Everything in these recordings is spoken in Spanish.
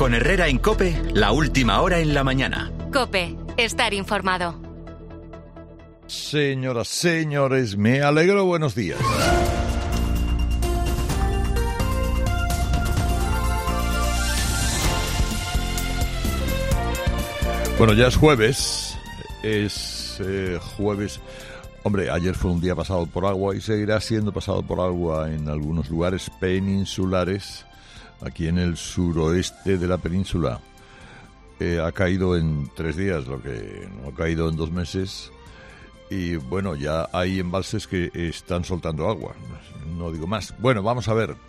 Con Herrera en COPE, la última hora en la mañana. COPE, estar informado. Señoras, señores, me alegro, buenos días. Bueno, ya es jueves, jueves. Hombre, ayer fue un día pasado por agua y seguirá siendo pasado por agua en algunos lugares peninsulares, aquí en el suroeste de la península. Ha caído en 3 días, lo que no ha caído en 2 meses. Y bueno, ya hay embalses que están soltando agua, no digo más. Bueno, vamos a ver.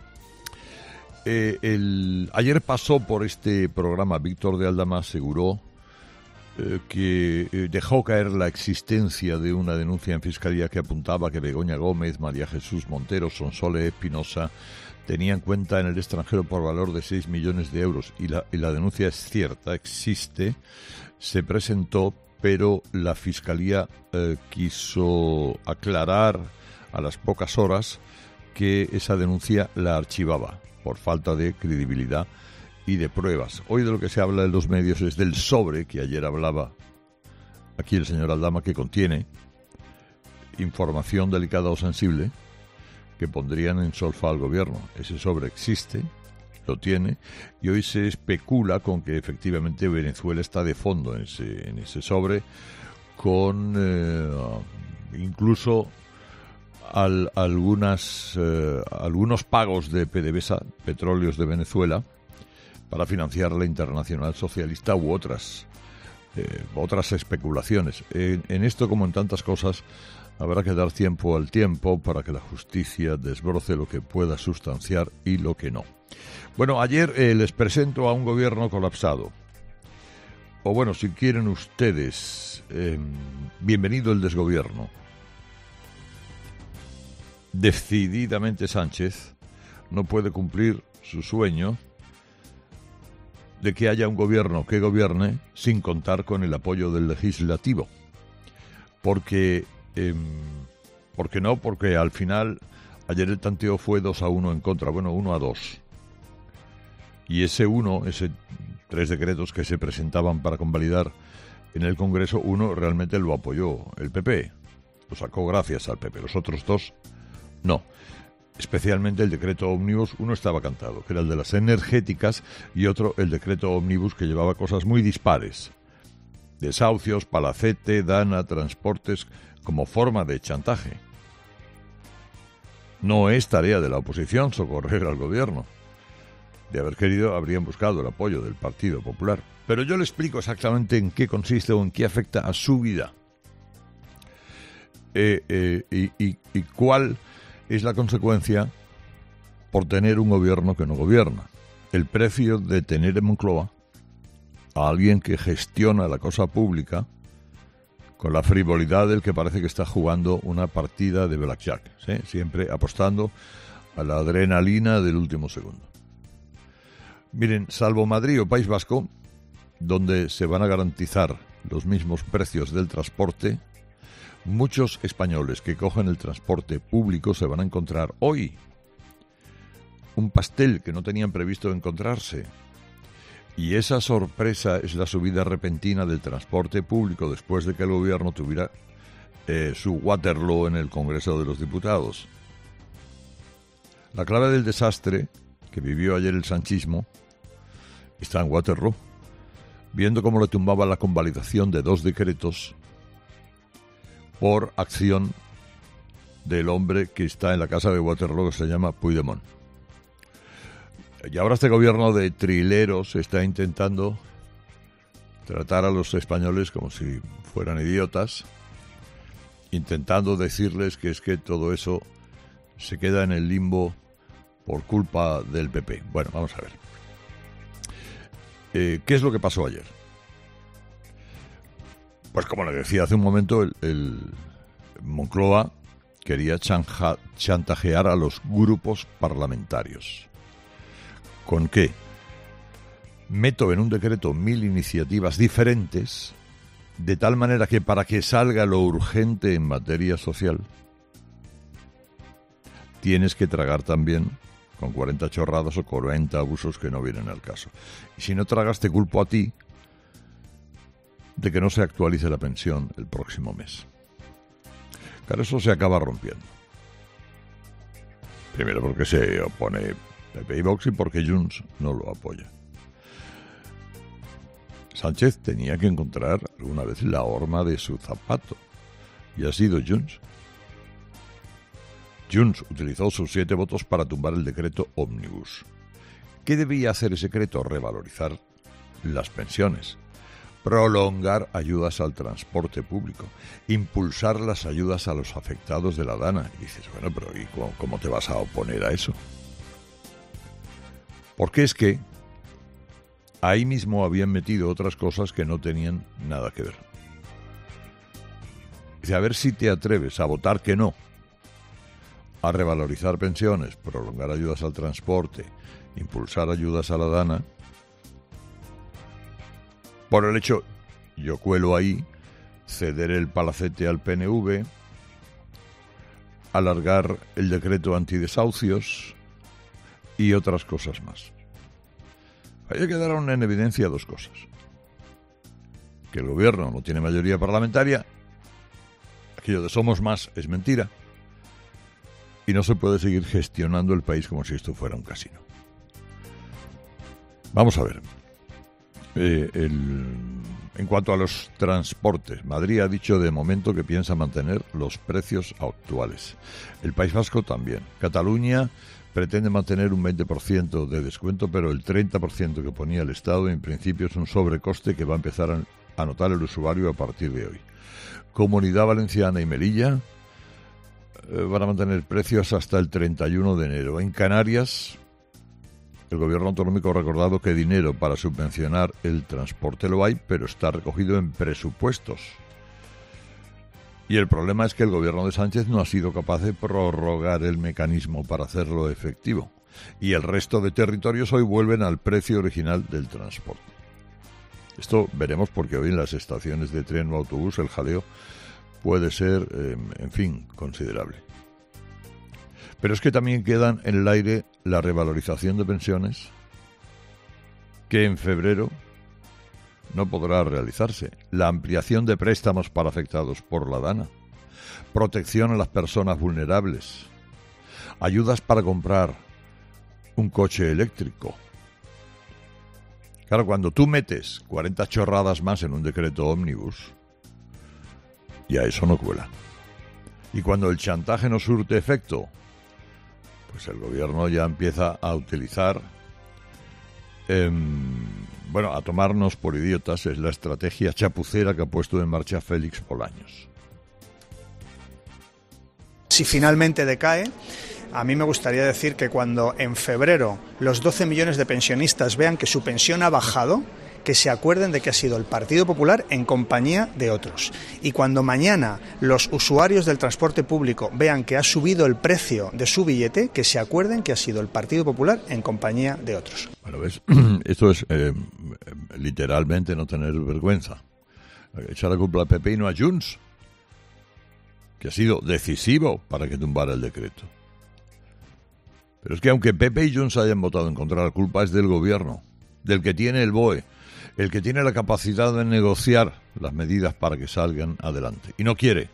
Ayer pasó por este programa Víctor de Aldama, aseguró que dejó caer la existencia de una denuncia en Fiscalía que apuntaba que Begoña Gómez, María Jesús Montero, Sonsoles Espinosa tenían cuenta en el extranjero por valor de 6 millones de euros. Y la denuncia es cierta, existe, se presentó, pero la Fiscalía quiso aclarar a las pocas horas que esa denuncia la archivaba por falta de credibilidad y de pruebas. Hoy de lo que se habla en los medios es del sobre que ayer hablaba aquí el señor Aldama, que contiene información delicada o sensible que pondrían en solfa al gobierno. Ese sobre existe, lo tiene, y hoy se especula con que efectivamente Venezuela está de fondo en ese sobre, con incluso algunos pagos de PDVSA, Petróleos de Venezuela, para financiar la Internacional Socialista u otras especulaciones. En esto, como en tantas cosas, habrá que dar tiempo al tiempo para que la justicia desbroce lo que pueda sustanciar y lo que no. Bueno, ayer les presento a un gobierno colapsado. O bueno, si quieren ustedes, bienvenido el desgobierno. Decididamente Sánchez no puede cumplir su sueño de que haya un gobierno que gobierne sin contar con el apoyo del legislativo. Porque al final ayer el tanteo fue 2-1 en contra, bueno, 1-2. Y ese 3 decretos que se presentaban para convalidar en el Congreso, uno realmente lo apoyó el PP, lo sacó gracias al PP, los otros 2 no. Especialmente el decreto ómnibus, uno estaba cantado, que era el de las energéticas, y otro el decreto ómnibus que llevaba cosas muy dispares. Desahucios, palacete, dana, transportes, como forma de chantaje. No es tarea de la oposición socorrer al gobierno. De haber querido, habrían buscado el apoyo del Partido Popular. Pero yo le explico exactamente en qué consiste o en qué afecta a su vida. Y cuál es la consecuencia por tener un gobierno que no gobierna. El precio de tener en Moncloa a alguien que gestiona la cosa pública con la frivolidad del que parece que está jugando una partida de blackjack, ¿sí? Siempre apostando a la adrenalina del último segundo. Miren, salvo Madrid o País Vasco, donde se van a garantizar los mismos precios del transporte, muchos españoles que cogen el transporte público se van a encontrar hoy un pastel que no tenían previsto encontrarse. Y esa sorpresa es la subida repentina del transporte público después de que el gobierno tuviera su Waterloo en el Congreso de los Diputados. La clave del desastre que vivió ayer el sanchismo está en Waterloo, viendo cómo le tumbaba la convalidación de 2 decretos por acción del hombre que está en la casa de Waterloo, que se llama Puigdemont. Y ahora este gobierno de trileros está intentando tratar a los españoles como si fueran idiotas, intentando decirles que es que todo eso se queda en el limbo por culpa del PP. Bueno, vamos a ver. ¿Qué es lo que pasó ayer? Pues como le decía hace un momento, el Moncloa quería chantajear a los grupos parlamentarios. ¿Con qué? Meto en un decreto 1000 iniciativas diferentes, de tal manera que para que salga lo urgente en materia social, tienes que tragar también con 40 chorradas o 40 abusos que no vienen al caso. Y si no tragas, te culpo a ti de que no se actualice la pensión el próximo mes. Claro, eso se acaba rompiendo. Primero porque se opone PP y Vox y porque Junts no lo apoya. Sánchez tenía que encontrar alguna vez la horma de su zapato. Y ha sido Junts. Junts utilizó sus 7 votos para tumbar el decreto Ómnibus. ¿Qué debía hacer ese decreto? Revalorizar las pensiones, prolongar ayudas al transporte público, impulsar las ayudas a los afectados de la Dana. Y dices, bueno, pero ¿y cómo te vas a oponer a eso? Porque es que ahí mismo habían metido otras cosas que no tenían nada que ver. Dice, a ver si te atreves a votar que no, a revalorizar pensiones, prolongar ayudas al transporte, impulsar ayudas a la Dana. Por el hecho, yo cuelo ahí, ceder el palacete al PNV, alargar el decreto antidesahucios y otras cosas más. Ahí quedaron en evidencia 2 cosas. Que el gobierno no tiene mayoría parlamentaria, aquello de somos más es mentira, y no se puede seguir gestionando el país como si esto fuera un casino. Vamos a ver. En cuanto a los transportes, Madrid ha dicho de momento que piensa mantener los precios actuales. El País Vasco también. Cataluña pretende mantener un 20% de descuento, pero el 30% que ponía el Estado en principio es un sobrecoste que va a empezar a notar el usuario a partir de hoy. Comunidad Valenciana y Melilla van a mantener precios hasta el 31 de enero. En Canarias, el gobierno autonómico ha recordado que dinero para subvencionar el transporte lo hay, pero está recogido en presupuestos. Y el problema es que el gobierno de Sánchez no ha sido capaz de prorrogar el mecanismo para hacerlo efectivo. Y el resto de territorios hoy vuelven al precio original del transporte. Esto veremos porque hoy en las estaciones de tren o autobús el jaleo puede ser, en fin, considerable. Pero es que también quedan en el aire la revalorización de pensiones, que en febrero no podrá realizarse, la ampliación de préstamos para afectados por la Dana, protección a las personas vulnerables, ayudas para comprar un coche eléctrico. Claro, cuando tú metes 40 chorradas más en un decreto ómnibus, ya eso no cuela. Y cuando el chantaje no surte efecto, pues el gobierno ya empieza a utilizar, a tomarnos por idiotas. Es la estrategia chapucera que ha puesto en marcha Félix Bolaños. Si finalmente decae, a mí me gustaría decir que cuando en febrero los 12 millones de pensionistas vean que su pensión ha bajado, que se acuerden de que ha sido el Partido Popular en compañía de otros. Y cuando mañana los usuarios del transporte público vean que ha subido el precio de su billete, que se acuerden que ha sido el Partido Popular en compañía de otros. Bueno, ¿ves? Esto es literalmente no tener vergüenza. Echar la culpa al PP y no a Junts, que ha sido decisivo para que tumbara el decreto. Pero es que aunque PP y Junts hayan votado en contra, la culpa es del gobierno, del que tiene el BOE, el que tiene la capacidad de negociar las medidas para que salgan adelante. Y no quiere.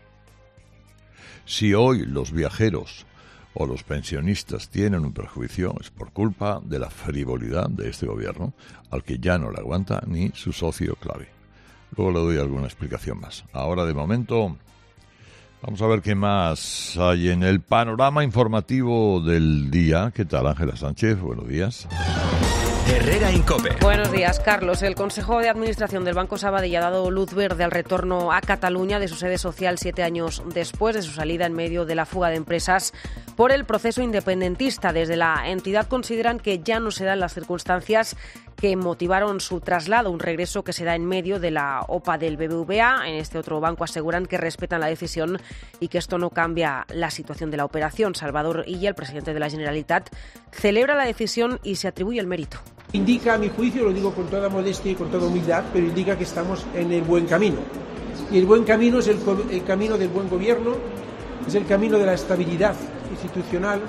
Si hoy los viajeros o los pensionistas tienen un perjuicio, es por culpa de la frivolidad de este gobierno, al que ya no le aguanta ni su socio clave. Luego le doy alguna explicación más. Ahora, de momento, vamos a ver qué más hay en el panorama informativo del día. ¿Qué tal, Ángela Sánchez? Buenos días. Herrera Incope. Buenos días, Carlos. El Consejo de Administración del Banco Sabadell ha dado luz verde al retorno a Cataluña de su sede social 7 años después de su salida en medio de la fuga de empresas por el proceso independentista. Desde la entidad consideran que ya no se dan las circunstancias que motivaron su traslado, un regreso que se da en medio de la OPA del BBVA. En este otro banco aseguran que respetan la decisión y que esto no cambia la situación de la operación. Salvador Illa, el presidente de la Generalitat, celebra la decisión y se atribuye el mérito. Indica, a mi juicio, lo digo con toda modestia y con toda humildad, pero indica que estamos en el buen camino. Y el buen camino es el camino del buen gobierno, es el camino de la estabilidad institucional,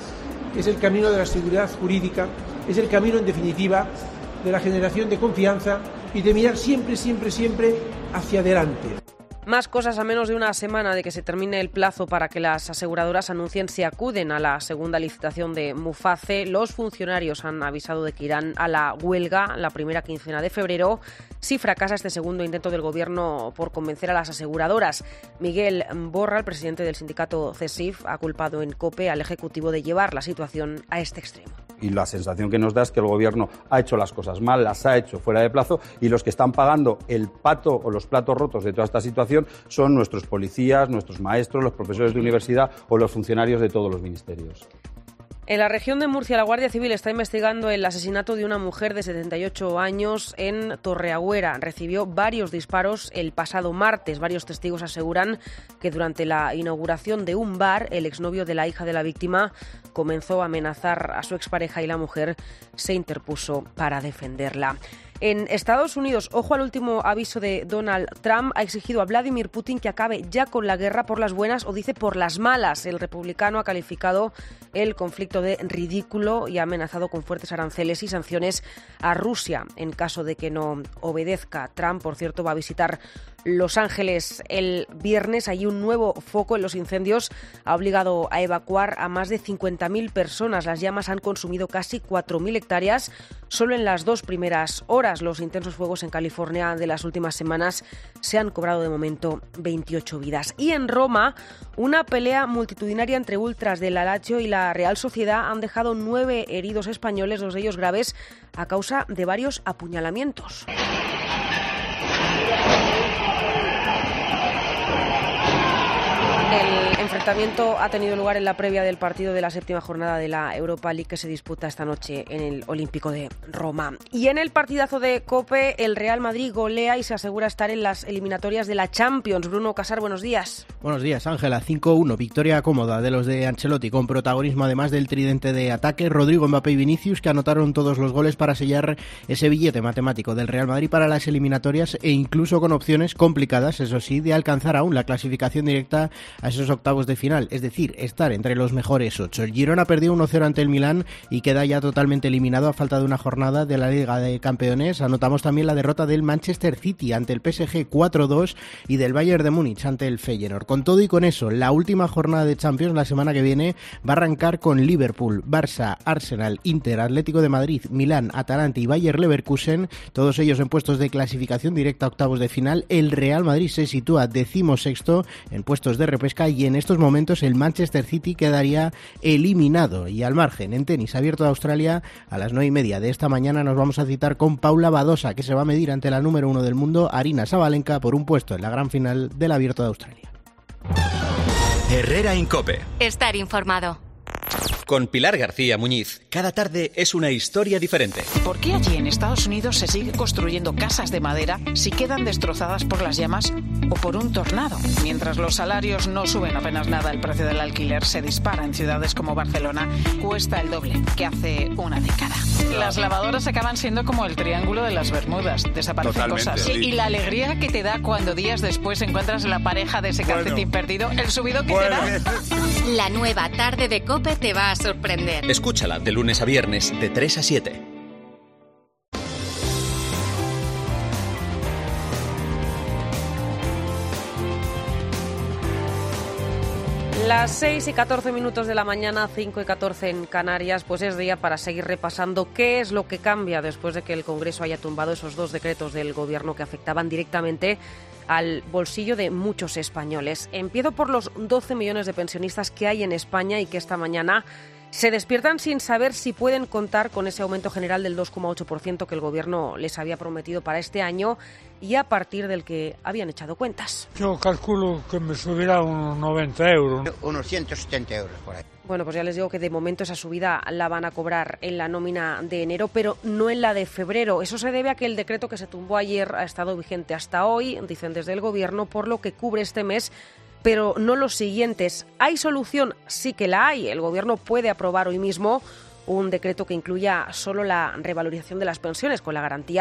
es el camino de la seguridad jurídica, es el camino, en definitiva, de la generación de confianza y de mirar siempre, siempre, siempre hacia adelante. Más cosas a menos de una semana de que se termine el plazo para que las aseguradoras anuncien si acuden a la segunda licitación de Muface. Los funcionarios han avisado de que irán a la huelga la primera quincena de febrero si fracasa este segundo intento del Gobierno por convencer a las aseguradoras. Miguel Borra, el presidente del sindicato CESIF, ha culpado en COPE al Ejecutivo de llevar la situación a este extremo. Y la sensación que nos da es que el Gobierno ha hecho las cosas mal, las ha hecho fuera de plazo, y los que están pagando el pato o los platos rotos de toda esta situación son nuestros policías, nuestros maestros, los profesores de universidad o los funcionarios de todos los ministerios. En la región de Murcia, la Guardia Civil está investigando el asesinato de una mujer de 78 años en Torreagüera. Recibió varios disparos el pasado martes. Varios testigos aseguran que durante la inauguración de un bar, el exnovio de la hija de la víctima comenzó a amenazar a su expareja y la mujer se interpuso para defenderla. En Estados Unidos, ojo al último aviso de Donald Trump, ha exigido a Vladimir Putin que acabe ya con la guerra por las buenas o dice por las malas. El republicano ha calificado el conflicto de ridículo y ha amenazado con fuertes aranceles y sanciones a Rusia en caso de que no obedezca. Trump, por cierto, va a visitar Los Ángeles el viernes. Allí un nuevo foco en los incendios ha obligado a evacuar a más de 50.000 personas. Las llamas han consumido casi 4.000 hectáreas solo en las 2 primeras horas. Los intensos fuegos en California de las últimas semanas se han cobrado de momento 28 vidas. Y en Roma, una pelea multitudinaria entre ultras del Lazio y la Real Sociedad han dejado 9 heridos españoles, 2 de ellos graves, a causa de varios apuñalamientos. El enfrentamiento ha tenido lugar en la previa del partido de la 7ª jornada de la Europa League que se disputa esta noche en el Olímpico de Roma. Y en el partidazo de COPE, el Real Madrid golea y se asegura estar en las eliminatorias de la Champions. Bruno Casar, buenos días. Buenos días, Ángela. 5-1, victoria cómoda de los de Ancelotti, con protagonismo además del tridente de ataque, Rodrigo, Mbappé y Vinicius, que anotaron todos los goles para sellar ese billete matemático del Real Madrid para las eliminatorias e incluso con opciones complicadas, eso sí, de alcanzar aún la clasificación directa a esos octavos de final, es decir, estar entre los mejores 8. El Girona perdió 1-0 ante el Milán y queda ya totalmente eliminado a falta de una jornada de la Liga de Campeones. Anotamos también la derrota del Manchester City ante el PSG 4-2 y del Bayern de Múnich ante el Feyenoord. Con todo y con eso, la última jornada de Champions la semana que viene va a arrancar con Liverpool, Barça, Arsenal, Inter, Atlético de Madrid, Milán, Atalanta y Bayer Leverkusen, todos ellos en puestos de clasificación directa a octavos de final. El Real Madrid se sitúa 16º en puestos de repesca y en estos momentos el Manchester City quedaría eliminado. Y al margen, en tenis abierto de Australia, a las 9:30 de esta mañana nos vamos a citar con Paula Badosa, que se va a medir ante la número 1 del mundo, Aryna Sabalenka, por un puesto en la gran final del abierto de Australia. Herrera Incope. Estar informado. Con Pilar García Muñiz, cada tarde es una historia diferente. ¿Por qué allí en Estados Unidos se sigue construyendo casas de madera si quedan destrozadas por las llamas o por un tornado? Mientras los salarios no suben apenas nada, el precio del alquiler se dispara en ciudades como Barcelona, cuesta el doble que hace una década. Las lavadoras acaban siendo como el triángulo de las Bermudas, desaparecen cosas. Sí. Y la alegría que te da cuando días después encuentras la pareja de ese calcetín perdido, el subido que te da. La nueva tarde de COPE te va a sorprender. Escúchala de lunes a viernes de 3 a 7. Las 6:14 de la mañana, 5:14 en Canarias, pues es día para seguir repasando qué es lo que cambia después de que el Congreso haya tumbado esos 2 decretos del Gobierno que afectaban directamente al bolsillo de muchos españoles. Empiezo por los 12 millones de pensionistas que hay en España y que esta mañana se despiertan sin saber si pueden contar con ese aumento general del 2,8% que el Gobierno les había prometido para este año y a partir del que habían echado cuentas. Yo calculo que me subirá unos 90 euros. Unos 170 euros por ahí. Bueno, pues ya les digo que de momento esa subida la van a cobrar en la nómina de enero, pero no en la de febrero. Eso se debe a que el decreto que se tumbó ayer ha estado vigente hasta hoy, dicen desde el Gobierno, por lo que cubre este mes, pero no los siguientes. ¿Hay solución? Sí que la hay. El Gobierno puede aprobar hoy mismo un decreto que incluya solo la revalorización de las pensiones, con la garantía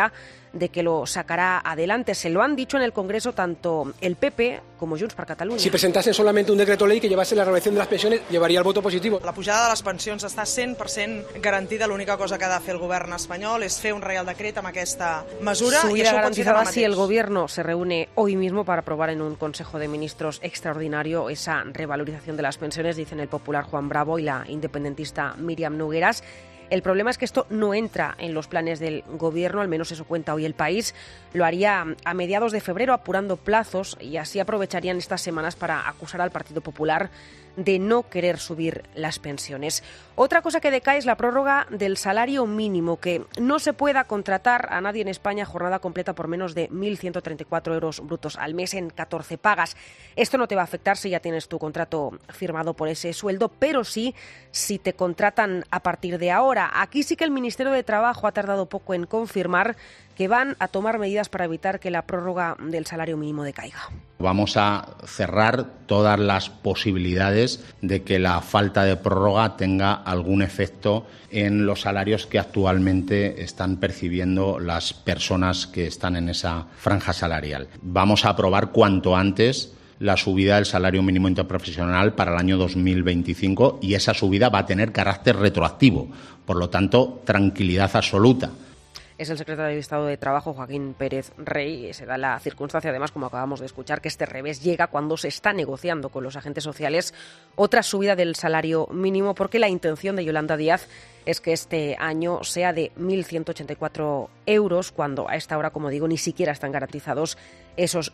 de que lo sacará adelante. Se lo han dicho en el Congreso tanto el PP como Junts per Catalunya. Si presentasen solamente un decreto ley que llevase la rebajación de las pensiones, llevaría el voto positivo. La pujada de les pensions està 100% garantida. L'única cosa que ha de fer el govern espanyol és fer un reial decret amb aquesta mesura. Subida garantizada si el gobierno se reúne hoy mismo para aprobar en un Consejo de Ministros extraordinario esa revalorización de las pensiones, dicen el popular Juan Bravo y la independentista Míriam Nogueras. El problema es que esto no entra en los planes del Gobierno, al menos eso cuenta hoy El País. Lo haría a mediados de febrero, apurando plazos, y así aprovecharían estas semanas para acusar al Partido Popular de no querer subir las pensiones. Otra cosa que decae es la prórroga del salario mínimo, que no se pueda contratar a nadie en España jornada completa por menos de 1.134 euros brutos al mes en 14 pagas. Esto no te va a afectar si ya tienes tu contrato firmado por ese sueldo, pero sí si te contratan a partir de ahora. Aquí sí que el Ministerio de Trabajo ha tardado poco en confirmar que van a tomar medidas para evitar que la prórroga del salario mínimo decaiga. Vamos a cerrar todas las posibilidades de que la falta de prórroga tenga algún efecto en los salarios que actualmente están percibiendo las personas que están en esa franja salarial. Vamos a aprobar cuanto antes la subida del salario mínimo interprofesional para el año 2025 y esa subida va a tener carácter retroactivo. Por lo tanto, tranquilidad absoluta. Es el secretario de Estado de Trabajo, Joaquín Pérez Rey. Se da la circunstancia, además, como acabamos de escuchar, que este revés llega cuando se está negociando con los agentes sociales otra subida del salario mínimo, porque la intención de Yolanda Díaz es que este año sea de 1.184 euros, cuando a esta hora, como digo, ni siquiera están garantizados esos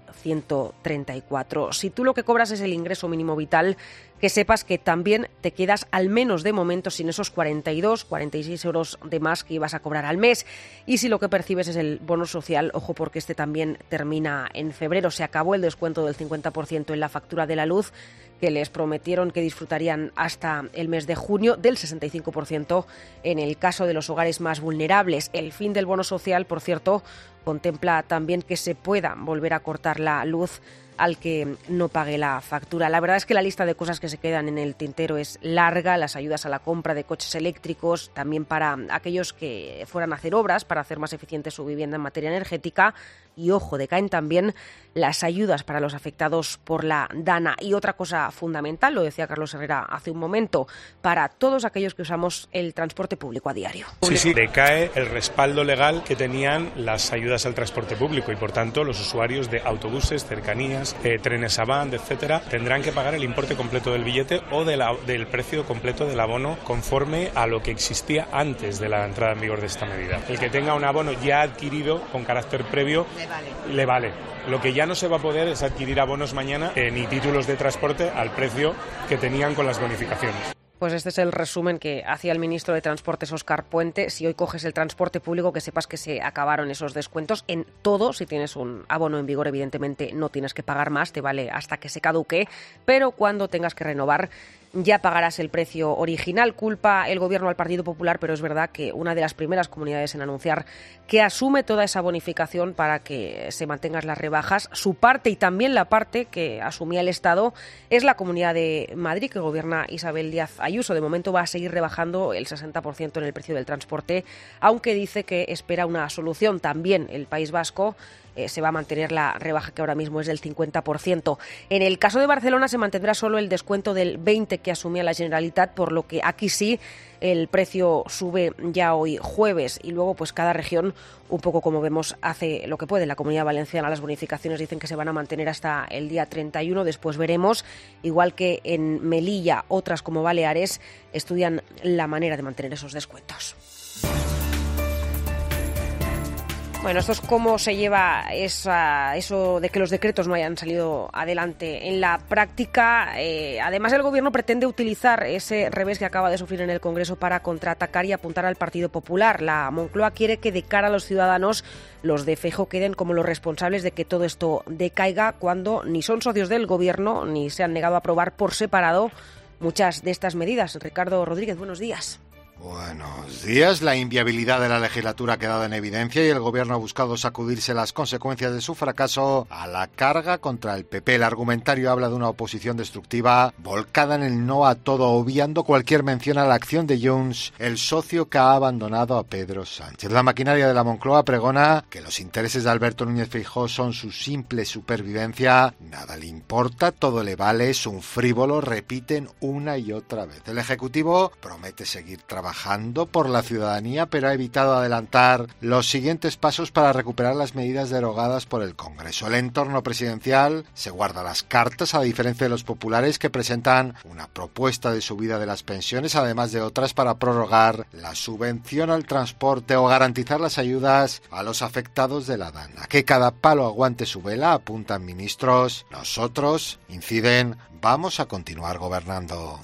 1.134. Si tú lo que cobras es el ingreso mínimo vital, que sepas que también te quedas al menos de momento sin esos 46 euros de más que ibas a cobrar al mes. Y si lo que percibes es el bono social, ojo, porque este también termina en febrero. Se acabó el descuento del 50% en la factura de la luz, que les prometieron que disfrutarían hasta el mes de junio, del 65% en el caso de los hogares más vulnerables. El fin del bono social, por cierto, contempla también que se pueda volver a cortar la luz al que no pague la factura. La verdad es que la lista de cosas que se quedan en el tintero es larga. Las ayudas a la compra de coches eléctricos, también para aquellos que fueran a hacer obras para hacer más eficiente su vivienda en materia energética. Y ojo, decaen también las ayudas para los afectados por la DANA. Y otra cosa fundamental, lo decía Carlos Herrera hace un momento, para todos aquellos que usamos el transporte público a diario. Sí, decae el respaldo legal que tenían las ayudas al transporte público y, por tanto, los usuarios de autobuses, cercanías, trenes Avant, etcétera, tendrán que pagar el importe completo del billete o del precio completo del abono conforme a lo que existía antes de la entrada en vigor de esta medida. El que tenga un abono ya adquirido con carácter previo le vale. Lo que ya no se va a poder es adquirir abonos mañana ni títulos de transporte al precio que tenían con las bonificaciones. Pues este es el resumen que hacía el ministro de Transportes, Óscar Puente. Si hoy coges el transporte público, que sepas que se acabaron esos descuentos en todo. Si tienes un abono en vigor, evidentemente no tienes que pagar más, te vale hasta que se caduque, pero cuando tengas que renovar ya pagarás el precio original. Culpa el Gobierno al Partido Popular, pero es verdad que una de las primeras comunidades en anunciar que asume toda esa bonificación para que se mantengan las rebajas, su parte y también la parte que asumía el Estado, es la Comunidad de Madrid, que gobierna Isabel Díaz Ayuso. De momento va a seguir rebajando el 60% en el precio del transporte, aunque dice que espera una solución. También el País Vasco se va a mantener la rebaja, que ahora mismo es del 50%. En el caso de Barcelona se mantendrá solo el descuento del 20% que asumía la Generalitat, por lo que aquí sí el precio sube ya hoy jueves, y luego pues cada región, un poco como vemos, hace lo que puede. La Comunidad Valenciana, las bonificaciones dicen que se van a mantener hasta el día 31, después veremos. Igual que en Melilla, otras como Baleares estudian la manera de mantener esos descuentos. Bueno, esto es cómo se lleva eso de que los decretos no hayan salido adelante en la práctica. Además, el Gobierno pretende utilizar ese revés que acaba de sufrir en el Congreso para contraatacar y apuntar al Partido Popular. La Moncloa quiere que de cara a los ciudadanos los de Feijóo queden como los responsables de que todo esto decaiga, cuando ni son socios del Gobierno ni se han negado a aprobar por separado muchas de estas medidas. Ricardo Rodríguez, buenos días. Buenos días. La inviabilidad de la legislatura ha quedado en evidencia y el Gobierno ha buscado sacudirse las consecuencias de su fracaso a la carga contra el PP. El argumentario habla de una oposición destructiva volcada en el no a todo, obviando cualquier mención a la acción de Junts, el socio que ha abandonado a Pedro Sánchez. La maquinaria de la Moncloa pregona que los intereses de Alberto Núñez Feijóo son su simple supervivencia. Nada le importa, todo le vale, es un frívolo, repiten una y otra vez. El Ejecutivo promete seguir trabajando por la ciudadanía, pero ha evitado adelantar los siguientes pasos para recuperar las medidas derogadas por el Congreso. El entorno presidencial se guarda las cartas, a diferencia de los populares, que presentan una propuesta de subida de las pensiones, además de otras para prorrogar la subvención al transporte o garantizar las ayudas a los afectados de la Dana. Que cada palo aguante su vela, apuntan ministros. Nosotros, inciden, vamos a continuar gobernando.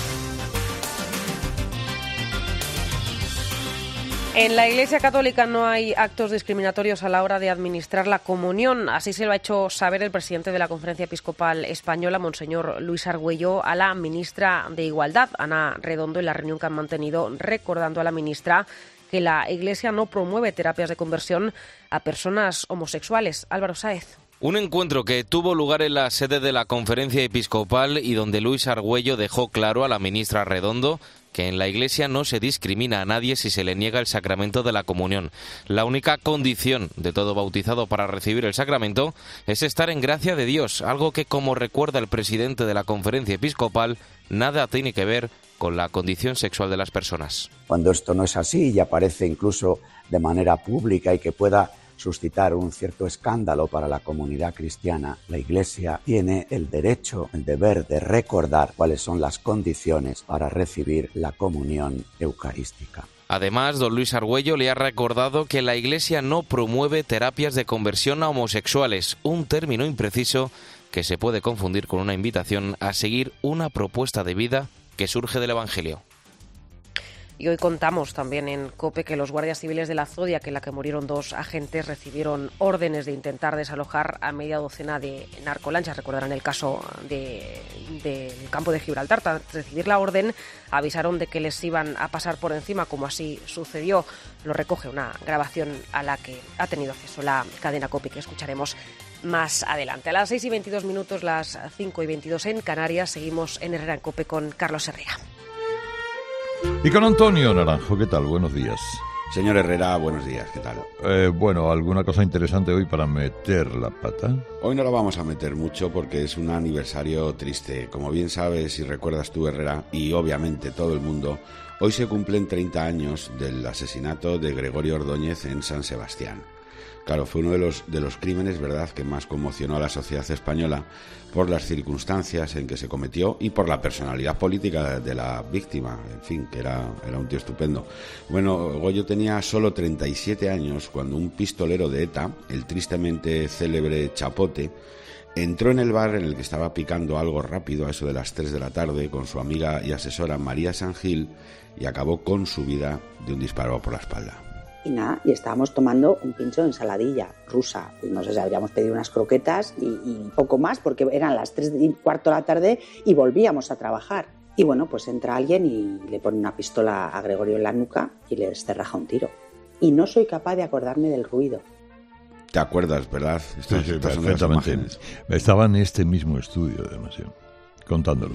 En la Iglesia Católica no hay actos discriminatorios a la hora de administrar la comunión. Así se lo ha hecho saber el presidente de la Conferencia Episcopal Española, Monseñor Luis Argüello, a la ministra de Igualdad, Ana Redondo, en la reunión que han mantenido, recordando a la ministra que la Iglesia no promueve terapias de conversión a personas homosexuales. Álvaro Sáez. Un encuentro que tuvo lugar en la sede de la Conferencia Episcopal y donde Luis Argüello dejó claro a la ministra Redondo que en la Iglesia no se discrimina a nadie si se le niega el sacramento de la comunión. La única condición de todo bautizado para recibir el sacramento es estar en gracia de Dios, algo que, como recuerda el presidente de la Conferencia Episcopal, nada tiene que ver con la condición sexual de las personas. Cuando esto no es así y aparece incluso de manera pública y que pueda suscitar un cierto escándalo para la comunidad cristiana, la Iglesia tiene el derecho, el deber de recordar cuáles son las condiciones para recibir la comunión eucarística. Además, don Luis Argüello le ha recordado que la Iglesia no promueve terapias de conversión a homosexuales, un término impreciso que se puede confundir con una invitación a seguir una propuesta de vida que surge del Evangelio. Y hoy contamos también en COPE que los guardias civiles de la Zodiac, en la que murieron 2 agentes, recibieron órdenes de intentar desalojar a media docena de narcolanchas. Recordarán el caso del campo de Gibraltar. Tras recibir la orden, avisaron de que les iban a pasar por encima, como así sucedió. Lo recoge una grabación a la que ha tenido acceso la cadena COPE, que escucharemos más adelante. A las 6:22, las 5:22 en Canarias, seguimos en Herrera en COPE con Carlos Herrera. Y con Antonio Naranjo, ¿qué tal? Buenos días. Señor Herrera, buenos días, ¿qué tal? Bueno, ¿alguna cosa interesante hoy para meter la pata? Hoy no la vamos a meter mucho porque es un aniversario triste. Como bien sabes y recuerdas tú, Herrera, y obviamente todo el mundo, hoy se cumplen 30 años del asesinato de Gregorio Ordóñez en San Sebastián. Claro, fue uno de los crímenes, ¿verdad?, que más conmocionó a la sociedad española por las circunstancias en que se cometió y por la personalidad política de la víctima, en fin, que era un tío estupendo. Bueno, Goyo tenía solo 37 años cuando un pistolero de ETA, el tristemente célebre Chapote, entró en el bar en el que estaba picando algo rápido a eso de las 3 de la tarde con su amiga y asesora María San Gil y acabó con su vida de un disparo por la espalda. Y nada, y estábamos tomando un pincho de ensaladilla rusa. No sé si habríamos pedido unas croquetas y poco más, porque eran las 3:15 de la tarde y volvíamos a trabajar. Y bueno, pues entra alguien y le pone una pistola a Gregorio en la nuca y le descerraja un tiro. Y no soy capaz de acordarme del ruido. ¿Te acuerdas, verdad? Sí, perfectamente. Estaba en este mismo estudio, además, contándolo.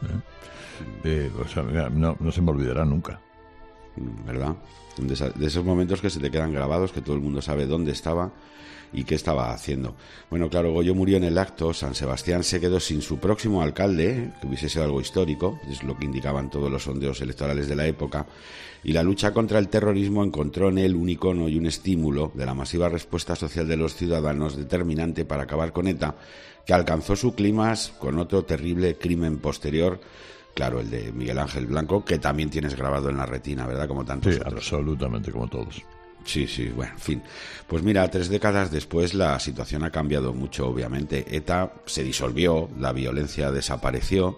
O sea, no se me olvidará nunca. ¿Verdad? De esos momentos que se te quedan grabados, que todo el mundo sabe dónde estaba y qué estaba haciendo. Bueno, claro, Goyo murió en el acto. San Sebastián se quedó sin su próximo alcalde, que hubiese sido algo histórico, es lo que indicaban todos los sondeos electorales de la época, y la lucha contra el terrorismo encontró en él un icono y un estímulo de la masiva respuesta social de los ciudadanos determinante para acabar con ETA, que alcanzó su clímax con otro terrible crimen posterior. Claro, el de Miguel Ángel Blanco, que también tienes grabado en la retina, ¿verdad? Como tantos otros. Absolutamente, como todos. Sí, bueno, en fin. Pues mira, 3 décadas después la situación ha cambiado mucho, obviamente. ETA se disolvió, la violencia desapareció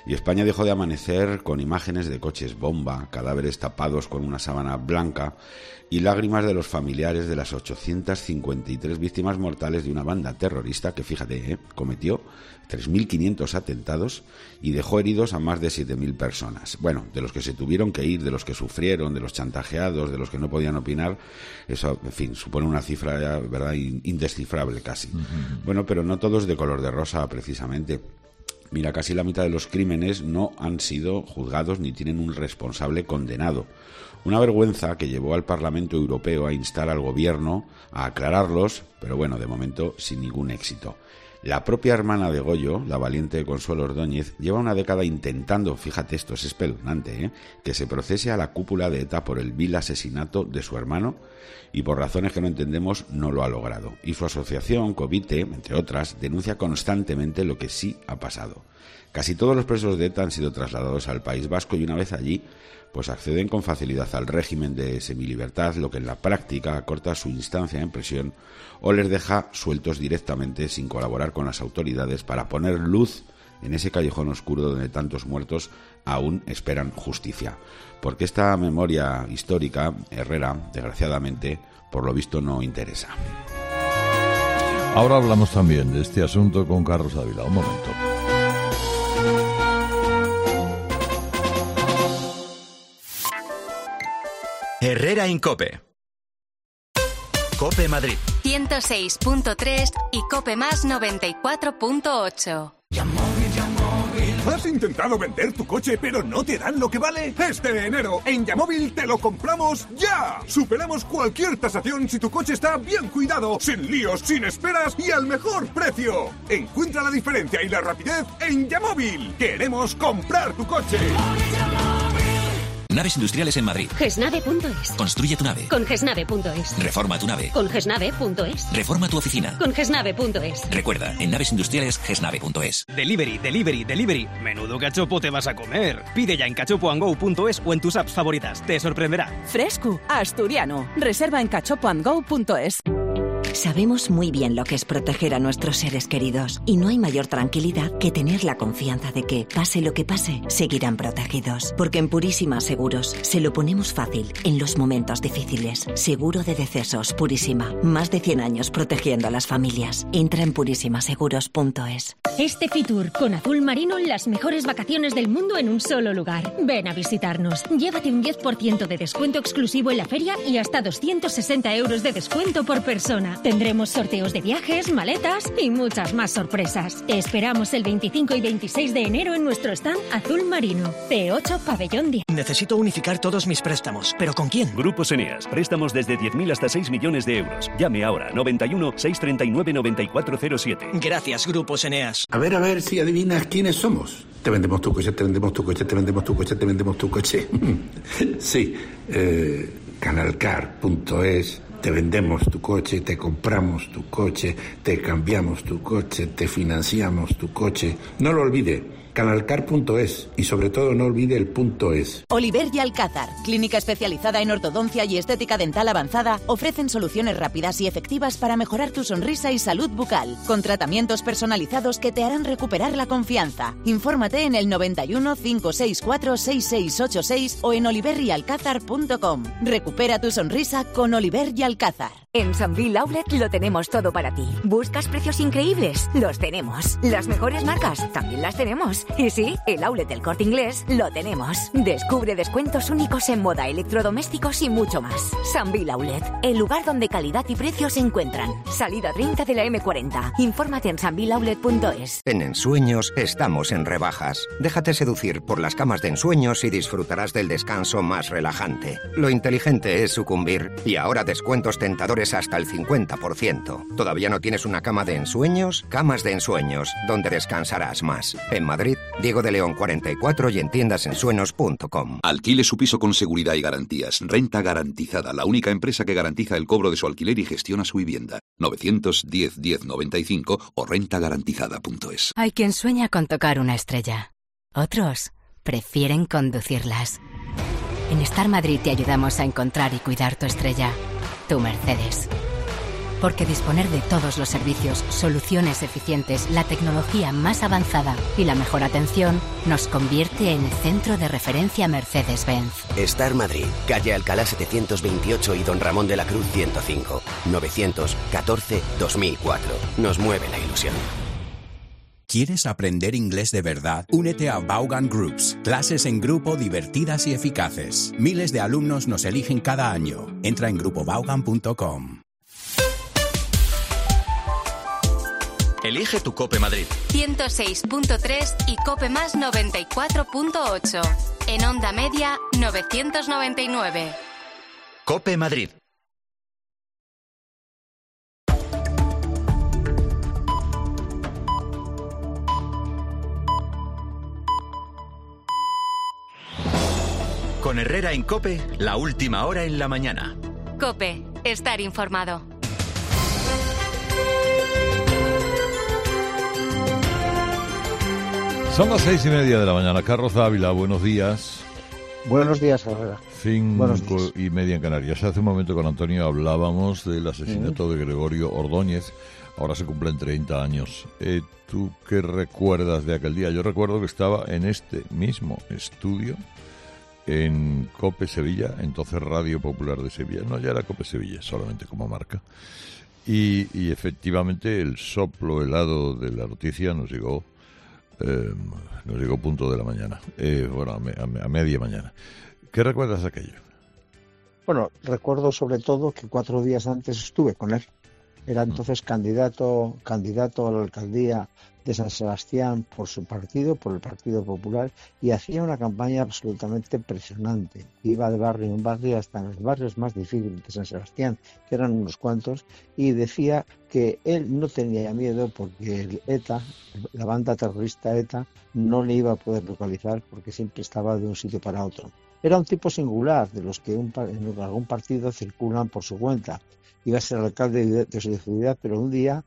Y España dejó de amanecer con imágenes de coches bomba, cadáveres tapados con una sábana blanca y lágrimas de los familiares de las 853 víctimas mortales de una banda terrorista que, fíjate, cometió 3.500 atentados y dejó heridos a más de 7.000 personas. Bueno, de los que se tuvieron que ir, de los que sufrieron, de los chantajeados, de los que no podían opinar, eso, en fin, supone una cifra, ¿verdad?, indescifrable casi. Bueno, pero no todos de color de rosa, precisamente. Mira, casi la mitad de los crímenes no han sido juzgados ni tienen un responsable condenado. Una vergüenza que llevó al Parlamento Europeo a instar al gobierno a aclararlos, pero bueno, de momento sin ningún éxito. La propia hermana de Goyo, la valiente Consuelo Ordóñez, lleva una década intentando, fíjate, esto es espeluznante, que se procese a la cúpula de ETA por el vil asesinato de su hermano y por razones que no entendemos no lo ha logrado. Y su asociación, Covite, entre otras, denuncia constantemente lo que sí ha pasado. Casi todos los presos de ETA han sido trasladados al País Vasco y una vez allí, pues acceden con facilidad al régimen de semilibertad, lo que en la práctica acorta su instancia en prisión o les deja sueltos directamente sin colaborar con las autoridades para poner luz en ese callejón oscuro donde tantos muertos aún esperan justicia. Porque esta memoria histórica, Herrera, desgraciadamente, por lo visto no interesa. Ahora hablamos también de este asunto con Carlos Ávila. Un momento. Herrera en COPE. COPE Madrid 106.3 y COPE Más 94.8. ¿Has intentado vender tu coche pero no te dan lo que vale? Este enero en Yamóvil te lo compramos ya. Superamos cualquier tasación si tu coche está bien cuidado, sin líos, sin esperas y al mejor precio. Encuentra la diferencia y la rapidez en Yamóvil. Queremos comprar tu coche. Naves industriales en Madrid. Gesnave.es. Construye tu nave. Con Gesnave.es. Reforma tu nave. Con Gesnave.es. Reforma tu oficina. Con Gesnave.es. Recuerda, en naves industriales, Gesnave.es. Delivery, delivery, delivery. Menudo cachopo te vas a comer. Pide ya en cachopoandgo.es o en tus apps favoritas. Te sorprenderá. Fresco, asturiano. Reserva en cachopoandgo.es. Sabemos muy bien lo que es proteger a nuestros seres queridos y no hay mayor tranquilidad que tener la confianza de que, pase lo que pase, seguirán protegidos. Porque en Purísima Seguros se lo ponemos fácil en los momentos difíciles. Seguro de decesos Purísima. Más de 100 años protegiendo a las familias. Entra en purísimaseguros.es. Este Fitur con azul marino, las mejores vacaciones del mundo en un solo lugar. Ven a visitarnos. Llévate un 10% de descuento exclusivo en la feria y hasta 260 euros de descuento por persona. Tendremos sorteos de viajes, maletas y muchas más sorpresas. Te esperamos el 25 y 26 de enero en nuestro stand Azul Marino. C8 Pabellón 10. Necesito unificar todos mis préstamos. ¿Pero con quién? Grupos Eneas. Préstamos desde 10.000 hasta 6 millones de euros. Llame ahora. 91 639 9407. Gracias, Grupos Eneas. A ver si adivinas quiénes somos. Te vendemos tu coche, te vendemos tu coche, te vendemos tu coche, te vendemos tu coche. Sí, Canalcar.es. Te vendemos tu coche, te compramos tu coche, te cambiamos tu coche, te financiamos tu coche. No lo olvide, Canalcar.es y sobre todo no olvide el .es. Oliver y Alcázar, clínica especializada en ortodoncia y estética dental avanzada, ofrecen soluciones rápidas y efectivas para mejorar tu sonrisa y salud bucal, con tratamientos personalizados que te harán recuperar la confianza. Infórmate en el 91 564 6686 o en oliveryalcázar.com. Recupera tu sonrisa con Oliver y Alcázar. En Sambil Outlet lo tenemos todo para ti. ¿Buscas precios increíbles? Los tenemos. ¿Las mejores marcas? También las tenemos. Y sí, el outlet del Corte Inglés lo tenemos. Descubre descuentos únicos en moda, electrodomésticos y mucho más. Sambil Outlet, el lugar donde calidad y precio se encuentran. Salida 30 de la M40. Infórmate en sambiloutlet.es. En Ensueños estamos en rebajas. Déjate seducir por las camas de ensueños y disfrutarás del descanso más relajante. Lo inteligente es sucumbir. Y ahora descuentos tentadores hasta el 50%. ¿Todavía no tienes una cama de ensueños? Camas de Ensueños, donde descansarás más. En Madrid, Diego de León 44 y en tiendasensueños.com. Alquile su piso con seguridad y garantías. Renta Garantizada, la única empresa que garantiza el cobro de su alquiler y gestiona su vivienda. 910 1095 o rentagarantizada.es. Hay quien sueña con tocar una estrella. Otros prefieren conducirlas. En Star Madrid te ayudamos a encontrar y cuidar tu estrella. Tu Mercedes. Porque disponer de todos los servicios, soluciones eficientes, la tecnología más avanzada y la mejor atención nos convierte en centro de referencia Mercedes-Benz. Star Madrid, calle Alcalá 728 y Don Ramón de la Cruz 105. 914-2004. Nos mueve la ilusión. ¿Quieres aprender inglés de verdad? Únete a Vaughan Groups. Clases en grupo divertidas y eficaces. Miles de alumnos nos eligen cada año. Entra en grupovaughan.com. Elige tu Cope Madrid. 106.3 y Cope Más 94.8. En onda media 999. Cope Madrid. Con Herrera en Cope, la última hora en la mañana. Cope, estar informado. Son las 6:30 de la mañana. Carlos Ávila, buenos días. Buenos días, Herrera. 5:30 en Canarias. Hace un momento con Antonio hablábamos del asesinato de Gregorio Ordóñez. Ahora se cumplen 30 años. ¿Tú qué recuerdas de aquel día? Yo recuerdo que estaba en este mismo estudio, en Cope Sevilla, entonces Radio Popular de Sevilla. No, ya era Cope Sevilla, solamente como marca. Y efectivamente el soplo helado de la noticia nos llegó punto de la mañana, a media mañana. ¿Qué recuerdas de aquello? Bueno, recuerdo sobre todo que 4 días antes estuve con él. Era entonces candidato a la alcaldía de San Sebastián por su partido, por el Partido Popular, y hacía una campaña absolutamente impresionante. Iba de barrio en barrio hasta en los barrios más difíciles de San Sebastián, que eran unos cuantos, y decía que él no tenía miedo porque el ETA, la banda terrorista ETA, no le iba a poder localizar porque siempre estaba de un sitio para otro. Era un tipo singular, de los que en algún partido circulan por su cuenta. Iba a ser alcalde de su ciudad, pero un día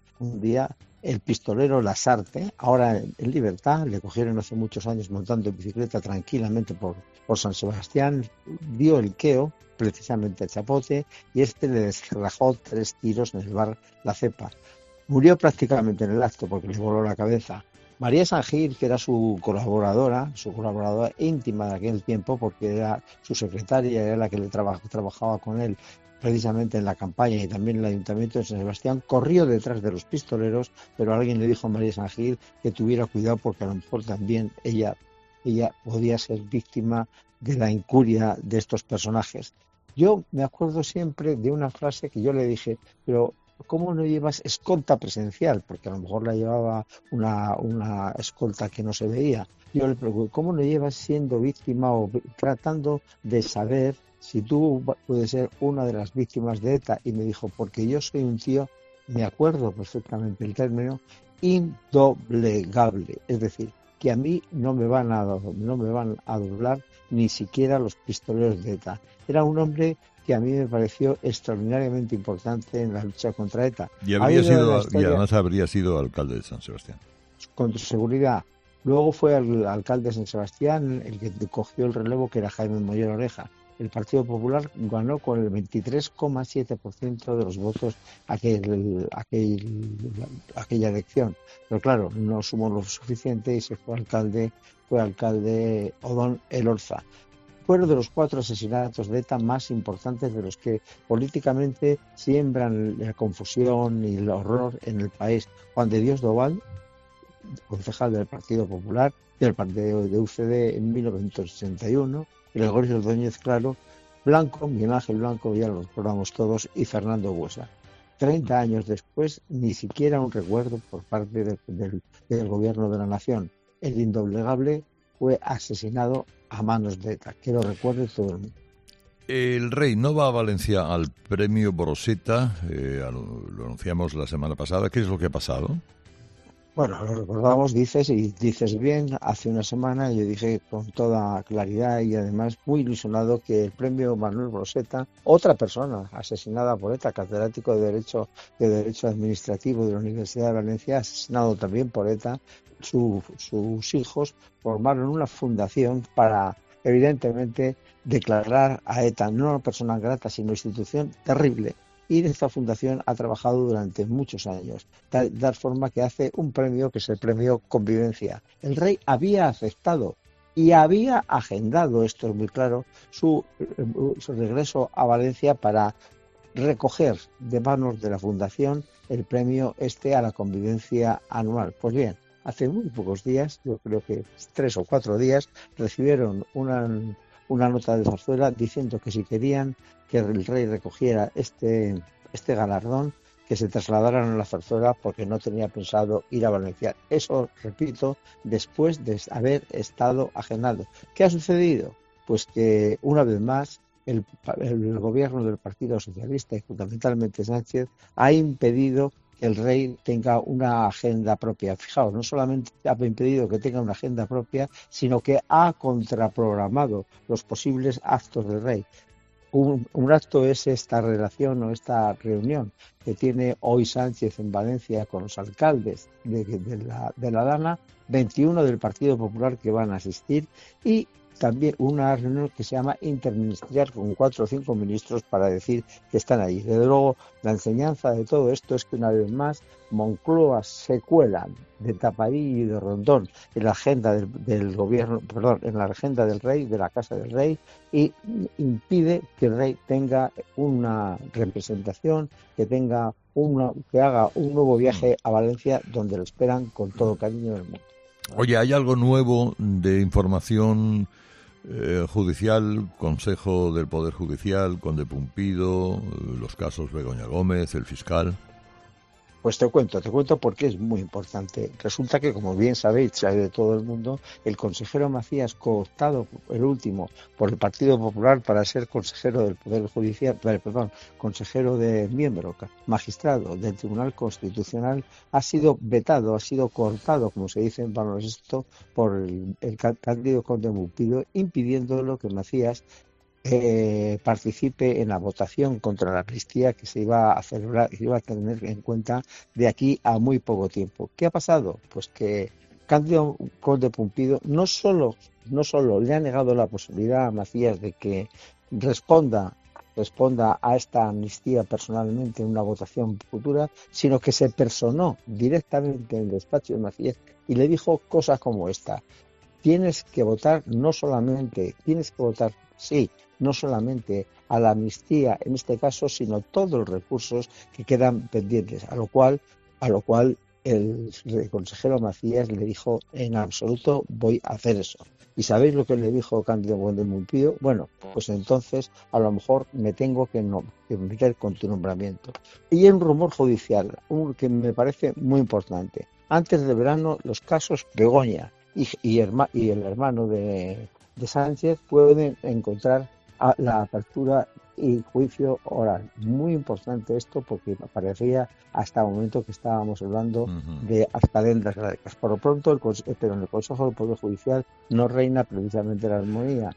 el pistolero Lasarte, ahora en libertad, le cogieron hace muchos años montando en bicicleta tranquilamente por San Sebastián, dio el queo precisamente a Chapote y le descerrajó 3 tiros en el bar La Cepa. Murió prácticamente en el acto porque le voló la cabeza. María San Gil, que era su colaboradora íntima de aquel tiempo, porque era su secretaria, era la que le trabajaba con él precisamente en la campaña y también en el Ayuntamiento de San Sebastián, corrió detrás de los pistoleros, pero alguien le dijo a María San Gil que tuviera cuidado porque a lo mejor también ella podía ser víctima de la incuria de estos personajes. Yo me acuerdo siempre de una frase que yo le dije, pero ¿cómo no llevas escolta presencial? Porque a lo mejor la llevaba una escolta que no se veía. Yo le pregunté, ¿cómo no llevas siendo víctima o tratando de saber si tú puedes ser una de las víctimas de ETA? Y me dijo, porque yo soy un tío, me acuerdo perfectamente el término, indoblegable. Es decir, que a mí no me van a doblar ni siquiera los pistoleros de ETA. Era un hombre que a mí me pareció extraordinariamente importante en la lucha contra ETA. Y además habría sido alcalde de San Sebastián. Con seguridad. Luego fue el alcalde de San Sebastián el que cogió el relevo, que era Jaime Moller Oreja. El Partido Popular ganó con el 23,7% de los votos aquella elección. Pero claro, no sumó lo suficiente y se fue alcalde Odón Elorza. Fueron de los 4 asesinatos de ETA más importantes, de los que políticamente siembran la confusión y el horror en el país. Juan de Dios Doval, concejal del Partido Popular, del partido de UCD en 1981, Gregorio Ordóñez Claro, Blanco, Miguel Ángel Blanco, ya lo recordamos todos, y Fernando Buesa. 30 años después, ni siquiera un recuerdo por parte del gobierno de la nación. El indoblegable fue asesinado a manos de ETA, que lo recuerde todo el mundo. El rey no va a Valencia al premio Broseta, lo anunciamos la semana pasada. ¿Qué es lo que ha pasado? Bueno, lo recordamos, dices bien, hace una semana yo dije con toda claridad y además muy ilusionado que el premio Manuel Broseta, otra persona asesinada por ETA, catedrático de Derecho Administrativo de la Universidad de Valencia, asesinado también por ETA, sus hijos formaron una fundación para, evidentemente, declarar a ETA no una persona grata, sino una institución terrible, y esta fundación ha trabajado durante muchos años, de tal forma que hace un premio que es el premio Convivencia. El rey había aceptado y había agendado, esto es muy claro, su regreso a Valencia para recoger de manos de la fundación el premio a la convivencia anual. Pues bien, hace muy pocos días, yo creo que 3 o 4 días, recibieron una nota de Zarzuela diciendo que si querían que el rey recogiera este galardón, que se trasladaran a la Zarzuela porque no tenía pensado ir a Valencia. Eso, repito, después de haber estado agendado. ¿Qué ha sucedido? Pues que una vez más el gobierno del Partido Socialista y fundamentalmente Sánchez ha impedido que el rey tenga una agenda propia. Fijaos, no solamente ha impedido que tenga una agenda propia, sino que ha contraprogramado los posibles actos del rey. Un acto es esta relación o esta reunión que tiene hoy Sánchez en Valencia con los alcaldes de la Dana, 21 del Partido Popular que van a asistir, y también una reunión que se llama interministerial con 4 o 5 ministros para decir que están allí. Desde luego, la enseñanza de todo esto es que una vez más Moncloa se cuelan de tapadillo y de rondón en la agenda del gobierno, en la agenda del rey, de la casa del rey, y impide que el rey tenga una representación, que haga un nuevo viaje a Valencia, donde lo esperan con todo cariño del mundo. Oye, ¿hay algo nuevo de información judicial, Consejo del Poder Judicial, Conde Pumpido, los casos Begoña Gómez, el fiscal? Pues te cuento porque es muy importante. Resulta que, como bien sabéis, sabe de todo el mundo, el consejero Macías, cooptado, el último, por el Partido Popular para ser consejero del Poder Judicial, consejero de miembro, magistrado del Tribunal Constitucional, ha sido vetado, ha sido cortado, como se dice en baloncesto, por el Cándido Conde Pumpido, impidiéndolo que Macías participe en la votación contra la amnistía que se iba a celebrar, que iba a tener en cuenta de aquí a muy poco tiempo. ¿Qué ha pasado? Pues que Cándido Conde Pumpido no solo le ha negado la posibilidad a Macías de que responda a esta amnistía personalmente en una votación futura, sino que se personó directamente en el despacho de Macías y le dijo cosas como esta: tienes que votar no solamente a la amnistía en este caso, sino todos los recursos que quedan pendientes, a lo cual el consejero Macías le dijo: en absoluto voy a hacer eso. ¿Y sabéis lo que le dijo Cándido Conde Pumpido? Bueno, pues entonces a lo mejor me tengo que meter con tu nombramiento. Y hay un rumor judicial, que me parece muy importante. Antes del verano, los casos Begoña y el hermano de Sánchez pueden encontrar la apertura y juicio oral. Muy importante esto, porque parecía hasta el momento que estábamos hablando de calendas gráficas. Por lo pronto, pero en el Consejo del Poder Judicial no reina precisamente la armonía.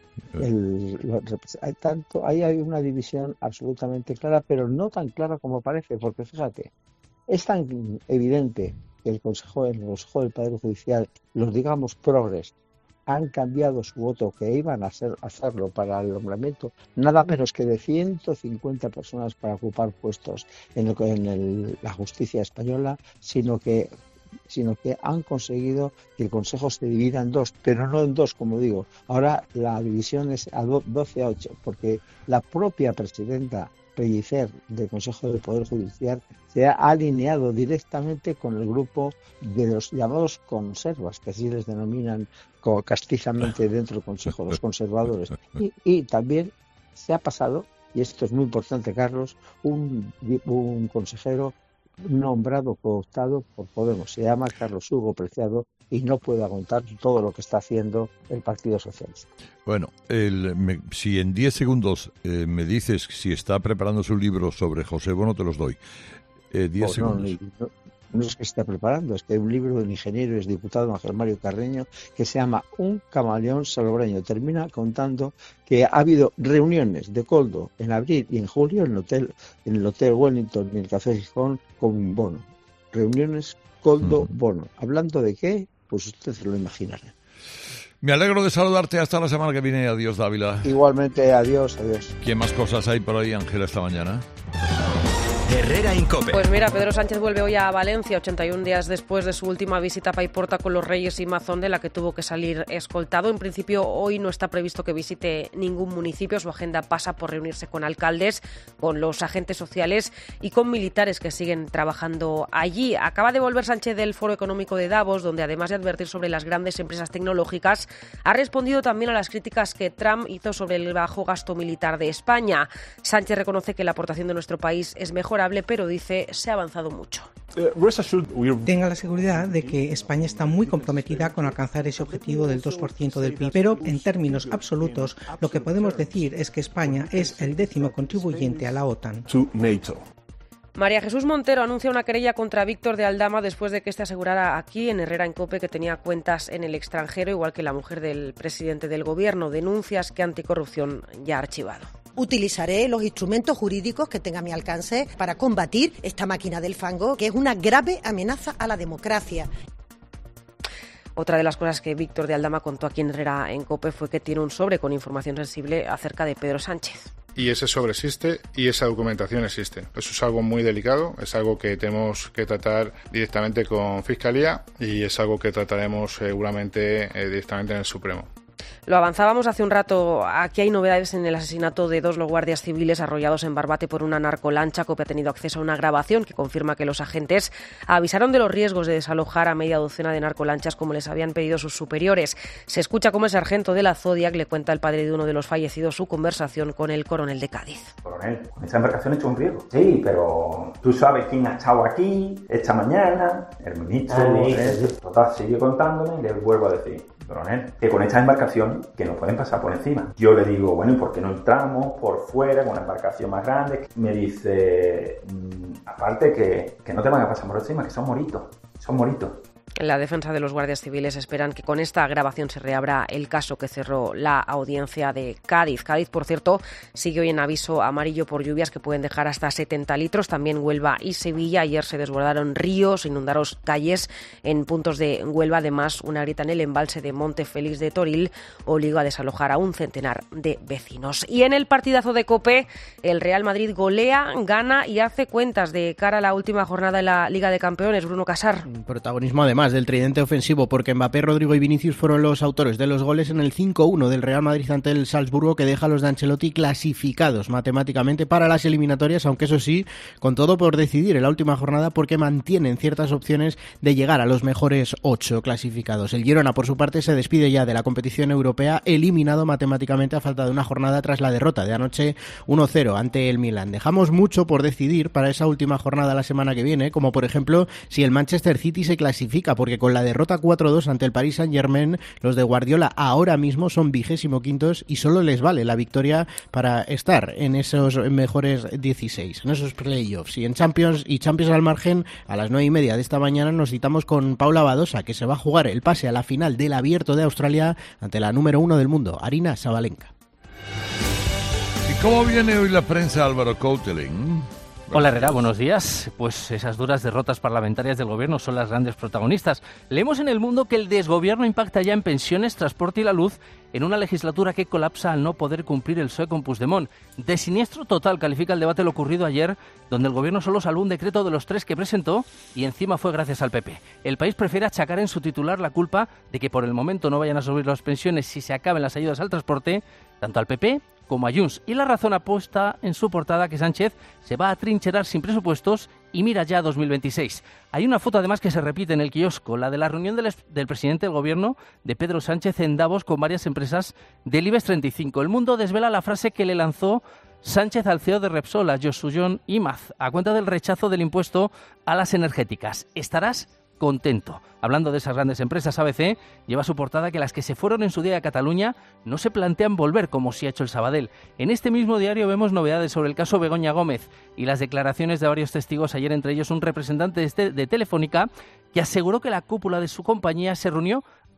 Ahí hay una división absolutamente clara, pero no tan clara como parece, porque fíjate, es tan evidente que el Consejo del Poder Judicial, los digamos progres, han cambiado su voto, que iban a hacerlo para el nombramiento nada menos que de 150 personas para ocupar puestos en la justicia española, sino que han conseguido que el Consejo se divida en dos, pero no en dos, como digo. Ahora la división es a 12-8, porque la propia presidenta Pellicer del Consejo del Poder Judicial se ha alineado directamente con el grupo de los llamados conservas, que así les denominan castizamente dentro del Consejo, los conservadores. Y también se ha pasado, y esto es muy importante, Carlos, un consejero nombrado, cooptado por Podemos. Se llama Carlos Hugo Preciado y no puede aguantar todo lo que está haciendo el Partido Socialista. Bueno, si en 10 segundos me dices si está preparando su libro sobre José Bono, te los doy. 10 segundos. No es que esté preparando, es que hay un libro del ingeniero y exdiputado Ángel Mario Carreño que se llama Un camaleón salobreño. Termina contando que ha habido reuniones de Coldo en abril y en julio en el Hotel Wellington y el Café Gijón con Bono. Reuniones Coldo-Bono. ¿Hablando de qué? Pues usted se lo imaginará. Me alegro de saludarte. Hasta la semana que viene. Adiós, Dávila. Igualmente, adiós. ¿Qué más cosas hay por ahí, Ángela, esta mañana? Herrera Incope. Pues mira, Pedro Sánchez vuelve hoy a Valencia, 81 días después de su última visita a Paiporta con los Reyes y Mazón, de la que tuvo que salir escoltado. En principio, hoy no está previsto que visite ningún municipio. Su agenda pasa por reunirse con alcaldes, con los agentes sociales y con militares que siguen trabajando allí. Acaba de volver Sánchez del Foro Económico de Davos, donde además de advertir sobre las grandes empresas tecnológicas, ha respondido también a las críticas que Trump hizo sobre el bajo gasto militar de España. Sánchez reconoce que la aportación de nuestro país es mejorable, pero dice se ha avanzado mucho. Tenga la seguridad de que España está muy comprometida con alcanzar ese objetivo del 2% del PIB, pero en términos absolutos lo que podemos decir es que España es el 10º contribuyente a la OTAN. María Jesús Montero anuncia una querella contra Víctor de Aldama después de que este asegurara aquí en Herrera Incope que tenía cuentas en el extranjero, igual que la mujer del presidente del gobierno. Denuncias que Anticorrupción ya ha archivado. Utilizaré los instrumentos jurídicos que tenga a mi alcance para combatir esta máquina del fango, que es una grave amenaza a la democracia. Otra de las cosas que Víctor de Aldama contó aquí en Herrera Incope fue que tiene un sobre con información sensible acerca de Pedro Sánchez. Y ese sobre existe y esa documentación existe. Eso es algo muy delicado, es algo que tenemos que tratar directamente con Fiscalía y es algo que trataremos seguramente directamente en el Supremo. Lo avanzábamos hace un rato. Aquí hay novedades en el asesinato de 2 guardias civiles arrollados en Barbate por una narcolancha. COPE ha tenido acceso a una grabación que confirma que los agentes avisaron de los riesgos de desalojar a media docena de narcolanchas como les habían pedido sus superiores. Se escucha cómo el sargento de la Zodiac le cuenta al padre de uno de los fallecidos su conversación con el coronel de Cádiz. Coronel, esta embarcación ha hecho un riesgo. Sí, pero tú sabes quién ha estado aquí esta mañana, el ministro. Total, sigue contándome y le vuelvo a decir, coronel, que con esta embarcación que nos pueden pasar por encima. Yo le digo, bueno, ¿y por qué no entramos por fuera con una embarcación más grande? Me dice, aparte que no te van a pasar por encima, que son moritos. La defensa de los guardias civiles esperan que con esta grabación se reabra el caso que cerró la audiencia de Cádiz. Cádiz, por cierto, sigue hoy en aviso amarillo por lluvias que pueden dejar hasta 70 litros. También Huelva y Sevilla. Ayer se desbordaron ríos, inundaron calles en puntos de Huelva. Además, una grieta en el embalse de Monte Félix de Toril obligó a desalojar a un centenar de vecinos. Y en el partidazo de COPE, el Real Madrid golea, gana y hace cuentas de cara a la última jornada de la Liga de Campeones. Bruno Casar. Protagonismo además del tridente ofensivo, porque Mbappé, Rodrigo y Vinicius fueron los autores de los goles en el 5-1 del Real Madrid ante el Salzburgo, que deja a los de Ancelotti clasificados matemáticamente para las eliminatorias, aunque eso sí, con todo por decidir en la última jornada, porque mantienen ciertas opciones de llegar a los mejores 8 clasificados. El Girona, por su parte, se despide ya de la competición europea, eliminado matemáticamente a falta de una jornada tras la derrota de anoche 1-0 ante el Milan. Dejamos mucho por decidir para esa última jornada la semana que viene, como por ejemplo si el Manchester City se clasifica, porque con la derrota 4-2 ante el Paris Saint-Germain, los de Guardiola ahora mismo son 25º y solo les vale la victoria para estar en esos mejores 16, en esos playoffs. Y en Champions al margen, a las 9:30 de esta mañana nos citamos con Paula Badosa, que se va a jugar el pase a la final del Abierto de Australia ante la número 1 del mundo, Aryna Sabalenka. ¿Y cómo viene hoy la prensa, Álvaro Couteling? Hola Herrera, buenos días. Pues esas duras derrotas parlamentarias del gobierno son las grandes protagonistas. Leemos en El Mundo que el desgobierno impacta ya en pensiones, transporte y la luz en una legislatura que colapsa al no poder cumplir el PSOE con Puigdemont. De siniestro total califica el debate lo ocurrido ayer, donde el gobierno solo salvó un decreto de los 3 que presentó y encima fue gracias al PP. El País prefiere achacar en su titular la culpa de que por el momento no vayan a subir las pensiones si se acaben las ayudas al transporte, tanto al PP como a Junts. Y La Razón apuesta en su portada que Sánchez se va a trincherar sin presupuestos y mira ya 2026. Hay una foto además que se repite en el kiosco, la de la reunión del presidente del gobierno de Pedro Sánchez en Davos con varias empresas del IBEX 35. El Mundo desvela la frase que le lanzó Sánchez al CEO de Repsol, a Josué Imaz, a cuenta del rechazo del impuesto a las energéticas. ¿Estarás contento? Hablando de esas grandes empresas, ABC lleva a su portada que las que se fueron en su día a Cataluña no se plantean volver, como sí ha hecho el Sabadell. En este mismo diario vemos novedades sobre el caso Begoña Gómez y las declaraciones de varios testigos ayer, entre ellos un representante de Telefónica, que aseguró que la cúpula de su compañía se reunió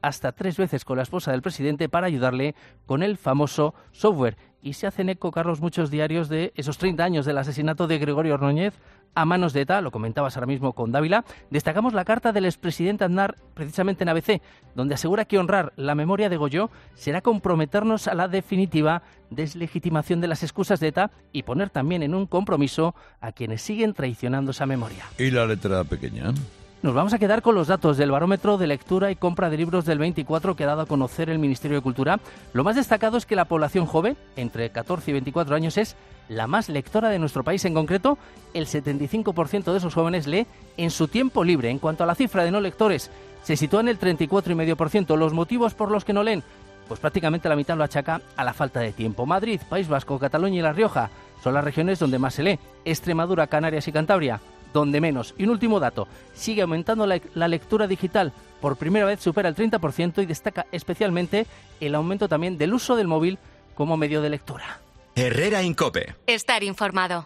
hasta 3 veces con la esposa del presidente para ayudarle con el famoso software. Y se hacen eco, Carlos, muchos diarios de esos 30 años del asesinato de Gregorio Ordóñez a manos de ETA, lo comentabas ahora mismo con Dávila. Destacamos la carta del expresidente Aznar, precisamente en ABC, donde asegura que honrar la memoria de Goyo será comprometernos a la definitiva deslegitimación de las excusas de ETA y poner también en un compromiso a quienes siguen traicionando esa memoria. ¿Y la letra pequeña? Nos vamos a quedar con los datos del barómetro de lectura y compra de libros del 24 que ha dado a conocer el Ministerio de Cultura. Lo más destacado es que la población joven, entre 14 y 24 años, es la más lectora de nuestro país. En concreto, el 75% de esos jóvenes lee en su tiempo libre. En cuanto a la cifra de no lectores, se sitúa en el 34,5%. ¿Los motivos por los que no leen? Pues prácticamente la mitad lo achaca a la falta de tiempo. Madrid, País Vasco, Cataluña y La Rioja son las regiones donde más se lee. Extremadura, Canarias y Cantabria, donde menos. Y un último dato, sigue aumentando la lectura digital. Por primera vez supera el 30% y destaca especialmente el aumento también del uso del móvil como medio de lectura. Herrera en COPE. Estar informado.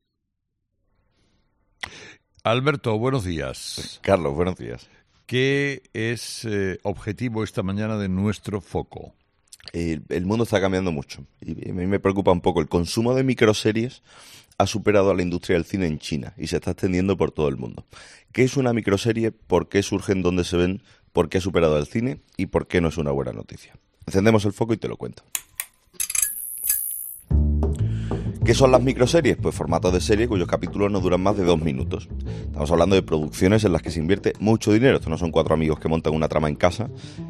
Alberto, buenos días. Carlos, buenos días. ¿Qué es objetivo esta mañana de nuestro foco? El mundo está cambiando mucho y a mí me preocupa un poco. El consumo de microseries ha superado a la industria del cine en China y se está extendiendo por todo el mundo. ¿Qué es una microserie? ¿Por qué surgen? ¿Dónde se ven? ¿Por qué ha superado al cine? ¿Y por qué no es una buena noticia? Encendemos el foco y te lo cuento. ¿Qué son las microseries? Pues formatos de serie cuyos capítulos no duran más de 2 minutos. Estamos hablando de producciones en las que se invierte mucho dinero. Esto no son 4 amigos que montan una trama en casa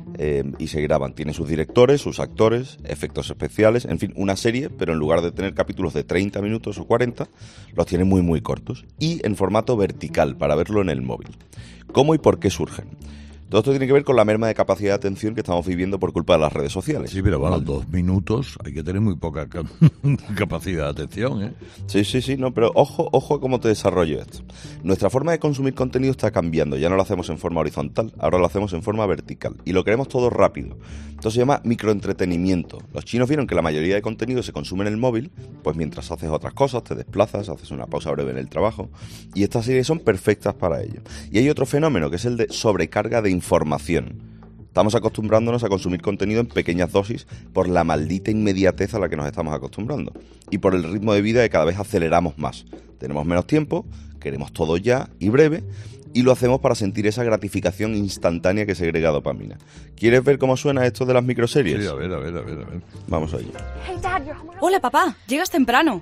y se graban. Tiene sus directores, sus actores, efectos especiales, en fin, una serie, pero en lugar de tener capítulos de 30 minutos o 40, los tiene muy muy cortos. Y en formato vertical, para verlo en el móvil. ¿Cómo y por qué surgen? Todo esto tiene que ver con la merma de capacidad de atención que estamos viviendo por culpa de las redes sociales. Sí, pero bueno, 2 minutos, hay que tener muy poca capacidad de atención, ¿eh? Sí, no, pero ojo a cómo te desarrollo esto. Nuestra forma de consumir contenido está cambiando, ya no lo hacemos en forma horizontal, ahora lo hacemos en forma vertical, y lo queremos todo rápido. Esto se llama microentretenimiento. Los chinos vieron que la mayoría de contenido se consume en el móvil, pues mientras haces otras cosas, te desplazas, haces una pausa breve en el trabajo, y estas series son perfectas para ello. Y hay otro fenómeno, que es el de sobrecarga de información. Estamos acostumbrándonos a consumir contenido en pequeñas dosis por la maldita inmediatez a la que nos estamos acostumbrando y por el ritmo de vida que cada vez aceleramos más. Tenemos menos tiempo, queremos todo ya y breve y lo hacemos para sentir esa gratificación instantánea que segrega dopamina. ¿Quieres ver cómo suena esto de las microseries? Sí, a ver. Vamos allá. Hola, papá. Llegas temprano.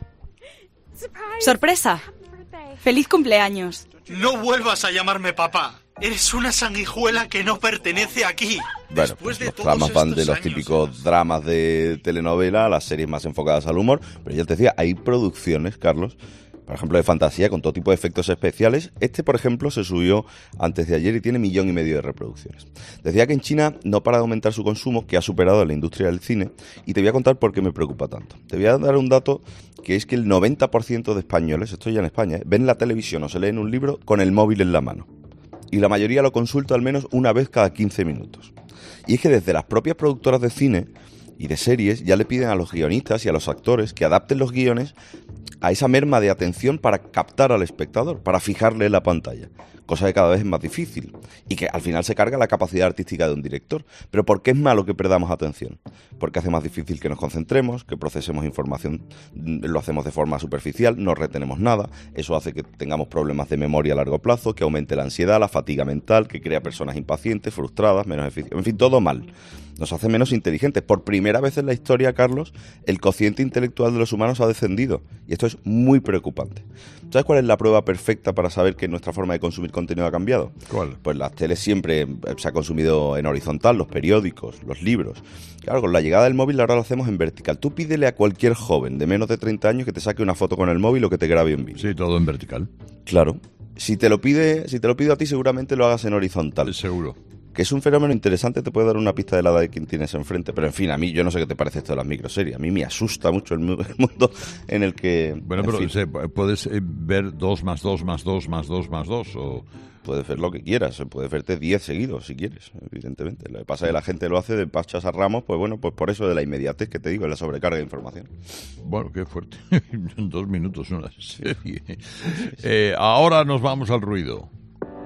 ¡Sorpresa! ¡Feliz cumpleaños! No vuelvas a llamarme papá. Eres una sanguijuela que no pertenece aquí. Bueno, pues los dramas van de los típicos dramas de telenovela a las series más enfocadas al humor. Pero ya te decía, hay producciones, Carlos, por ejemplo, de fantasía con todo tipo de efectos especiales. Este, por ejemplo, se subió antes de ayer y tiene 1,5 millones de reproducciones. Decía que en China no para de aumentar su consumo, que ha superado a la industria del cine, y te voy a contar por qué me preocupa tanto. Te voy a dar un dato, que es que el 90% de españoles, esto ya en España, ven la televisión o se leen un libro con el móvil en la mano. Y la mayoría lo consulta al menos una vez cada 15 minutos. Y es que desde las propias productoras de cine y de series ya le piden a los guionistas y a los actores que adapten los guiones a esa merma de atención para captar al espectador, para fijarle en la pantalla, cosa que cada vez es más difícil y que al final se carga la capacidad artística de un director. ¿Pero por qué es malo que perdamos atención? Porque hace más difícil que nos concentremos, que procesemos información, lo hacemos de forma superficial, no retenemos nada, eso hace que tengamos problemas de memoria a largo plazo, que aumente la ansiedad, la fatiga mental, que crea personas impacientes, frustradas, menos eficientes, en fin, todo mal. Nos hace menos inteligentes. Por primera vez en la historia, Carlos, el cociente intelectual de los humanos ha descendido. Y esto es muy preocupante. ¿Sabes cuál es la prueba perfecta para saber que nuestra forma de consumir contenido ha cambiado? ¿Cuál? Pues las teles siempre se ha consumido en horizontal, los periódicos, los libros. Claro, con la llegada del móvil ahora lo hacemos en vertical. Tú pídele a cualquier joven de menos de 30 años que te saque una foto con el móvil o que te grabe en vídeo. Sí, todo en vertical. Claro. Si te lo pido a ti, seguramente lo hagas en horizontal. Seguro. Que es un fenómeno interesante, te puede dar una pista de la edad de quien tienes enfrente. Pero en fin, a mí, yo no sé qué te parece esto de las microseries. A mí me asusta mucho el mundo en el que... Bueno, pero puedes ver 2 más 2 más 2 más 2 más 2 o... Puedes ver lo que quieras, puedes verte 10 seguidos si quieres, evidentemente. Lo que pasa es que la gente lo hace de pachas a ramos, pues bueno, pues por eso de la inmediatez que te digo, de la sobrecarga de información. Bueno, qué fuerte. 2 minutos una serie. Ahora nos vamos al ruido.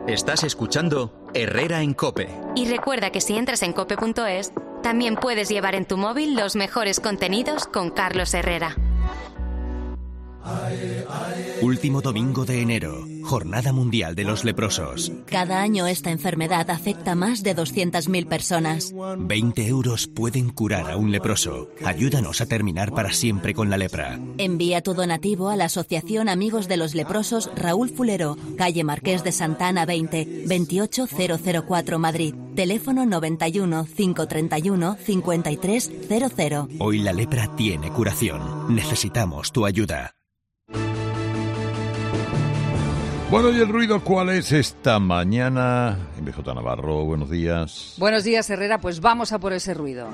Estás escuchando Herrera en COPE. Y recuerda que si entras en cope.es, también puedes llevar en tu móvil los mejores contenidos con Carlos Herrera. Último domingo de enero, Jornada Mundial de los Leprosos. Cada año esta enfermedad afecta a más de 200.000 personas. 20 euros pueden curar a un leproso. Ayúdanos a terminar para siempre con la lepra. Envía tu donativo a la Asociación Amigos de los Leprosos Raúl Fulero, calle Marqués de Santa Ana 20, 28004 Madrid. Teléfono 91 531 5300. Hoy la lepra tiene curación. Necesitamos tu ayuda. Bueno, ¿y el ruido cuál es esta mañana? MJ Navarro, buenos días. Buenos días, Herrera, pues vamos a por ese ruido.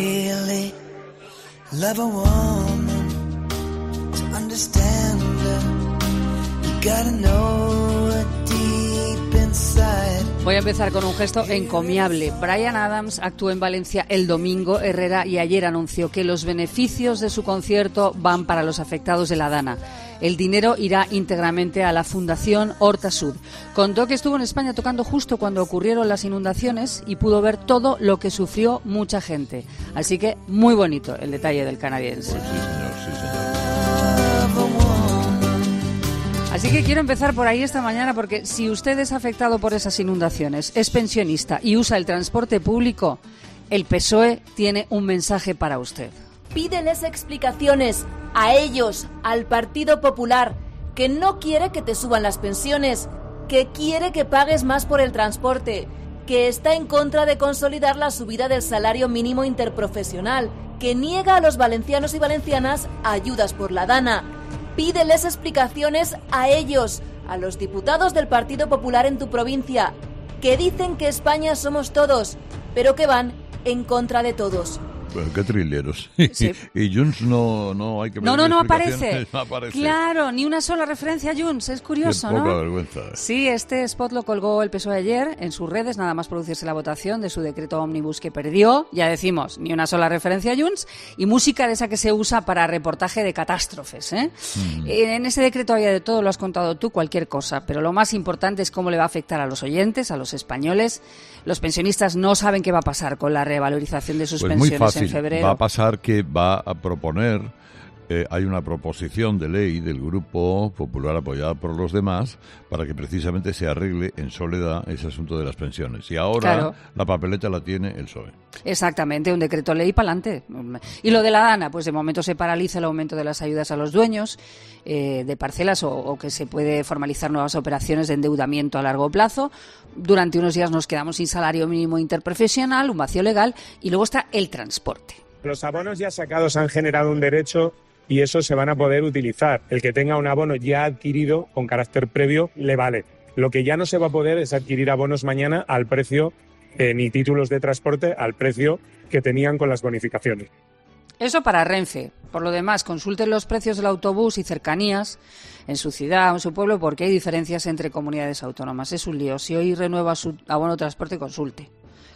Voy a empezar con un gesto encomiable. Bryan Adams actuó en Valencia el domingo, Herrera, y ayer anunció que los beneficios de su concierto van para los afectados de la Dana. El dinero irá íntegramente a la Fundación Horta Sud. Contó que estuvo en España tocando justo cuando ocurrieron las inundaciones y pudo ver todo lo que sufrió mucha gente. Así que muy bonito el detalle del canadiense. Pues sí, señor, sí, señor. Así que quiero empezar por ahí esta mañana porque si usted es afectado por esas inundaciones, es pensionista y usa el transporte público, el PSOE tiene un mensaje para usted. Pídeles explicaciones a ellos, al Partido Popular, que no quiere que te suban las pensiones, que quiere que pagues más por el transporte, que está en contra de consolidar la subida del salario mínimo interprofesional, que niega a los valencianos y valencianas ayudas por la Dana. Pídeles explicaciones a ellos, a los diputados del Partido Popular en tu provincia, que dicen que España somos todos, pero que van en contra de todos. Bueno, qué trileros. Sí. Y Junts no hay que ver. No aparece. No aparece. Claro, ni una sola referencia a Junts. Es curioso, ¿no? Qué poca ¿no? vergüenza. Sí, este spot lo colgó el PSOE ayer en sus redes, nada más producirse la votación de su decreto ómnibus que perdió. Ya decimos, ni una sola referencia a Junts. Y música de esa que se usa para reportaje de catástrofes, ¿eh? En ese decreto había de todo, lo has contado tú, cualquier cosa. Pero lo más importante es cómo le va a afectar a los oyentes, a los españoles. Los pensionistas no saben qué va a pasar con la revalorización de sus pensiones muy fácil. En febrero. Va a pasar que va a proponer, hay una proposición de ley del Grupo Popular apoyada por los demás para que precisamente se arregle en soledad ese asunto de las pensiones. Y ahora claro, la papeleta la tiene el PSOE. Exactamente, un decreto ley para adelante. Y lo de la Dana, pues de momento se paraliza el aumento de las ayudas a los dueños de parcelas o que se puede formalizar nuevas operaciones de endeudamiento a largo plazo. Durante unos días nos quedamos sin salario mínimo interprofesional, un vacío legal, y luego está el transporte. Los abonos ya sacados han generado un derecho y esos se van a poder utilizar. El que tenga un abono ya adquirido con carácter previo le vale. Lo que ya no se va a poder es adquirir abonos mañana al precio, ni títulos de transporte al precio que tenían con las bonificaciones. Eso para Renfe. Por lo demás, consulten los precios del autobús y cercanías en su ciudad o en su pueblo porque hay diferencias entre comunidades autónomas. Es un lío. Si hoy renueva su abono de transporte, consulte.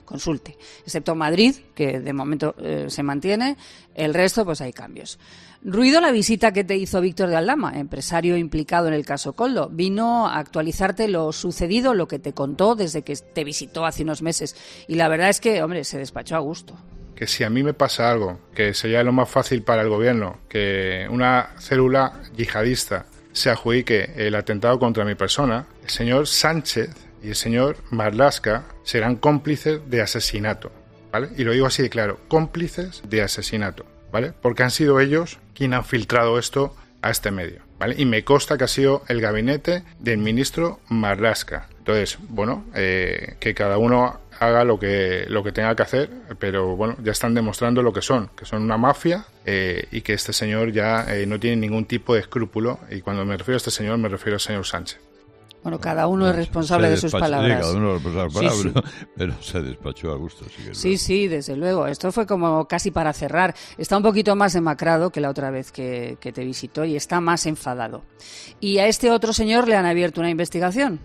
Excepto Madrid, que de momento se mantiene, el resto pues hay cambios. Ruido la visita que te hizo Víctor de Aldama, empresario implicado en el caso Koldo. Vino a actualizarte lo sucedido, lo que te contó desde que te visitó hace unos meses. Y la verdad es que, hombre, se despachó a gusto. Que si a mí me pasa algo, que sería lo más fácil para el gobierno, que una célula yihadista se adjudique el atentado contra mi persona, el señor Sánchez y el señor Marlaska serán cómplices de asesinato, ¿vale? Y lo digo así de claro, cómplices de asesinato, ¿vale? Porque han sido ellos quienes han filtrado esto a este medio, ¿vale? Y me consta que ha sido el gabinete del ministro Marlaska. Entonces, bueno, que cada uno haga lo que tenga que hacer, pero bueno, ya están demostrando lo que son una mafia y que este señor ya no tiene ningún tipo de escrúpulo. Y cuando me refiero a este señor, me refiero al señor Sánchez. Bueno, cada uno es responsable de sus palabras. Sí, cada uno es responsable de sus palabras, pero se despachó a gusto. Sí, desde luego. Esto fue como casi para cerrar. Está un poquito más demacrado que la otra vez que te visitó y está más enfadado. Y a este otro señor le han abierto una investigación.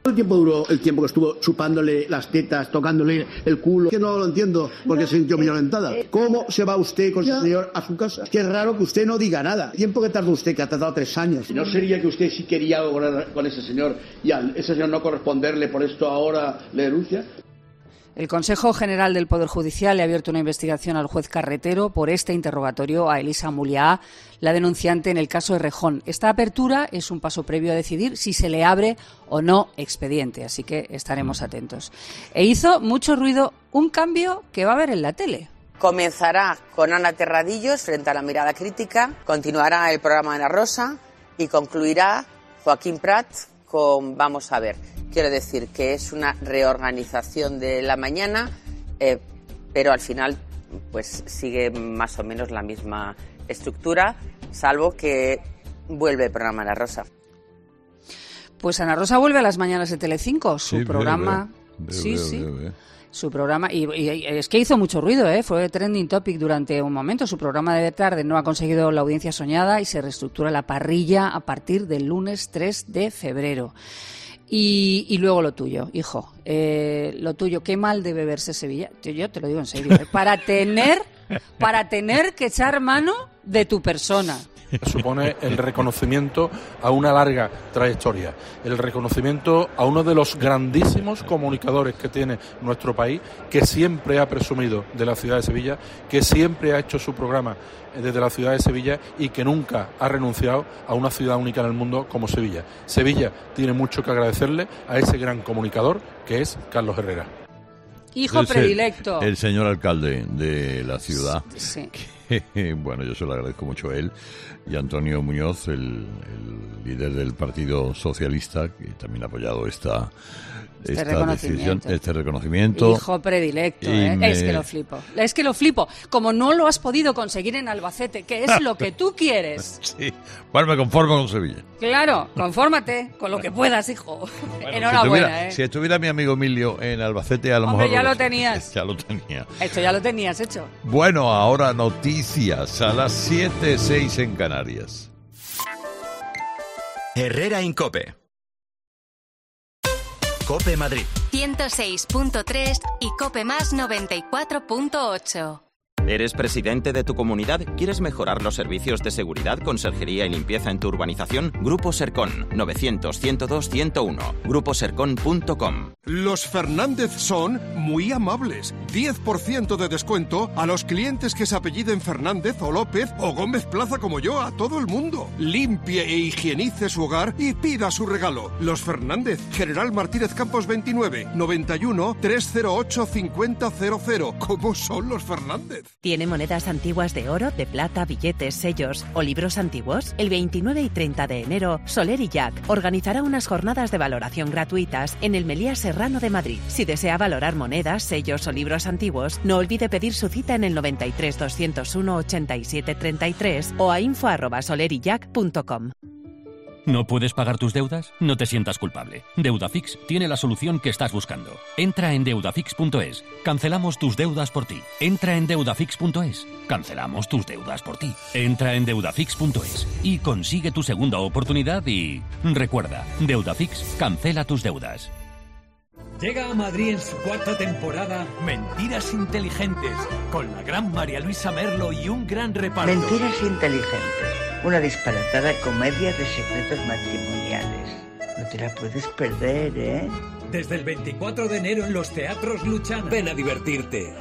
¿Cuánto tiempo duró el tiempo que estuvo chupándole las tetas, tocándole el culo? Que no lo entiendo, porque se sintió violentada. ¿Cómo se va usted con ese señor a su casa? Qué raro que usted no diga nada. ¿El tiempo que tardó usted, que ha tardado 3 años? ¿No sería que usted sí quería algo con ese señor y al ese señor no corresponderle, por esto ahora le denuncia? El Consejo General del Poder Judicial le ha abierto una investigación al juez Carretero por este interrogatorio a Elisa Muliá, la denunciante en el caso de Rejón. Esta apertura es un paso previo a decidir si se le abre o no expediente, así que estaremos atentos. E hizo mucho ruido un cambio que va a haber en la tele. Comenzará con Ana Terradillos frente a la mirada crítica, continuará el programa de Ana Rosa y concluirá Joaquín Prat con Vamos a ver. Quiero decir que es una reorganización de la mañana, pero al final pues sigue más o menos la misma estructura, salvo que vuelve el programa Ana Rosa. Pues Ana Rosa vuelve a las mañanas de Telecinco, su programa. Su programa, y es que hizo mucho ruido, fue trending topic durante un momento. Su programa de tarde no ha conseguido la audiencia soñada y se reestructura la parrilla a partir del lunes 3 de febrero. Y luego lo tuyo, hijo. Lo tuyo, qué mal debe verse Sevilla. Yo te lo digo en serio. Para tener que echar mano de tu persona. Supone el reconocimiento a una larga trayectoria, el reconocimiento a uno de los grandísimos comunicadores que tiene nuestro país, que siempre ha presumido de la ciudad de Sevilla, que siempre ha hecho su programa desde la ciudad de Sevilla y que nunca ha renunciado a una ciudad única en el mundo como Sevilla. Sevilla tiene mucho que agradecerle a ese gran comunicador que es Carlos Herrera. Hijo predilecto. El señor alcalde de la ciudad. Sí. Bueno, yo se lo agradezco mucho a él y a Antonio Muñoz, el líder del Partido Socialista, que también ha apoyado esta decisión, este reconocimiento. Hijo predilecto, Es que lo flipo. Como no lo has podido conseguir en Albacete, que es lo que tú quieres. Sí, bueno, me conformo con Sevilla. Claro, confórmate con lo que puedas, hijo. Bueno, enhorabuena, si estuviera mi amigo Emilio en Albacete, a lo mejor... ya lo tenías. Ya lo tenía. Esto ya lo tenías hecho. Bueno, ahora noticias a las 7:06 en Canarias. Herrera Incope. Cope Madrid 106.3 y Cope Más 94.8. ¿Eres presidente de tu comunidad? ¿Quieres mejorar los servicios de seguridad, conserjería y limpieza en tu urbanización? Grupo Sercon, 900-102-101. gruposercon.com. Los Fernández son muy amables. 10% de descuento a los clientes que se apelliden Fernández o López o Gómez Plaza como yo, a todo el mundo. Limpie e higienice su hogar y pida su regalo. Los Fernández, General Martínez Campos 29, 91-308-5000. ¿Cómo son los Fernández? ¿Tiene monedas antiguas de oro, de plata, billetes, sellos o libros antiguos? El 29 y 30 de enero, Soler y Jack organizará unas jornadas de valoración gratuitas en el Meliá Serrano de Madrid. Si desea valorar monedas, sellos o libros antiguos, no olvide pedir su cita en el 93 201 87 33 o a info@soleryjack.com. ¿No puedes pagar tus deudas? No te sientas culpable. Deudafix tiene la solución que estás buscando. Entra en deudafix.es. Cancelamos tus deudas por ti. Entra en deudafix.es. Cancelamos tus deudas por ti. Entra en deudafix.es y consigue tu segunda oportunidad y... recuerda, Deudafix cancela tus deudas. Llega a Madrid en su 4ª temporada Mentiras Inteligentes, con la gran María Luisa Merlo y un gran reparto. Mentiras Inteligentes, una disparatada comedia de secretos matrimoniales. No te la puedes perder, ¿eh? Desde el 24 de enero en los teatros Luchana. Ven a divertirte.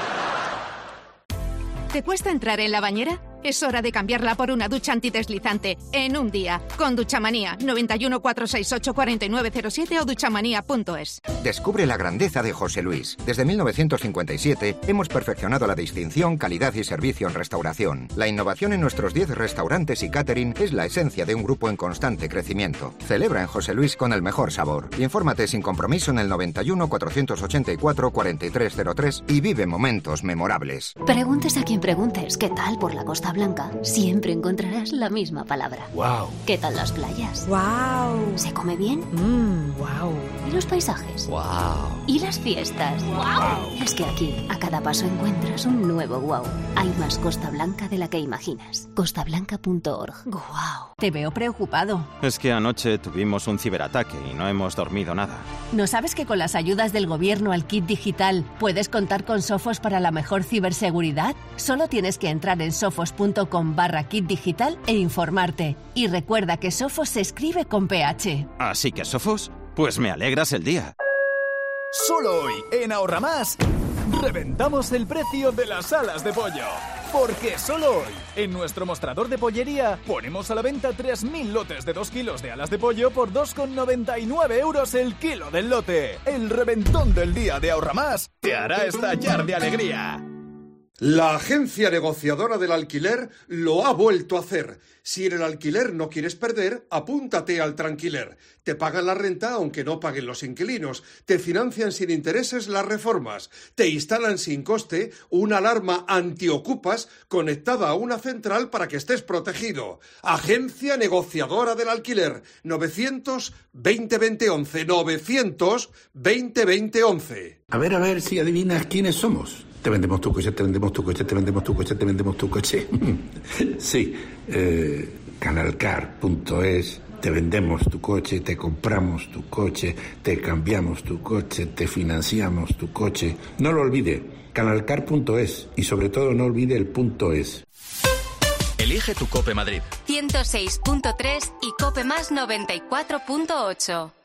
¿Te cuesta entrar en la bañera? Es hora de cambiarla por una ducha antideslizante en un día. Con Duchamanía, 91 468 4907 o duchamanía.es. Descubre la grandeza de José Luis. Desde 1957 hemos perfeccionado la distinción, calidad y servicio en restauración. La innovación en nuestros 10 restaurantes y catering es la esencia de un grupo en constante crecimiento. Celebra en José Luis con el mejor sabor. Infórmate sin compromiso en el 91 484 4303 y vive momentos memorables. Preguntes a quien preguntes, ¿qué tal por la Costa Costa Blanca siempre encontrarás la misma palabra. ¡Wow! ¿Qué tal las playas? ¡Wow! ¿Se come bien? ¡Wow! ¿Y los paisajes? ¡Wow! ¿Y las fiestas? ¡Wow! Es que aquí, a cada paso encuentras un nuevo wow. Hay más Costa Blanca de la que imaginas. costablanca.org. ¡Wow! Te veo preocupado. Es que anoche tuvimos un ciberataque y no hemos dormido nada. ¿No sabes que con las ayudas del gobierno al kit digital puedes contar con Sofos para la mejor ciberseguridad? Solo tienes que entrar en sofos.com/kit digital e informarte. Y recuerda que Sofos se escribe con PH. Así que, Sofos, pues me alegras el día. Solo hoy, en Ahorra Más, reventamos el precio de las alas de pollo. Porque solo hoy, en nuestro mostrador de pollería, ponemos a la venta 3.000 lotes de 2 kilos de alas de pollo por 2,99 € el kilo del lote. El reventón del día de Ahorra Más te hará estallar de alegría. La agencia negociadora del alquiler lo ha vuelto a hacer. Si en el alquiler no quieres perder, apúntate al Tranquiler. Te pagan la renta aunque no paguen los inquilinos. Te financian sin intereses las reformas. Te instalan sin coste una alarma antiocupas conectada a una central para que estés protegido. Agencia negociadora del alquiler. 900-2020-11. 900-2020-11. A ver si adivinas quiénes somos. Te vendemos tu coche, te vendemos tu coche, te vendemos tu coche, te vendemos tu coche. Sí, Canalcar.es, te vendemos tu coche, te compramos tu coche, te cambiamos tu coche, te financiamos tu coche. No lo olvide, Canalcar.es y sobre todo no olvide el .es. Elige tu Cope Madrid. 106.3 y Cope Más 94.8.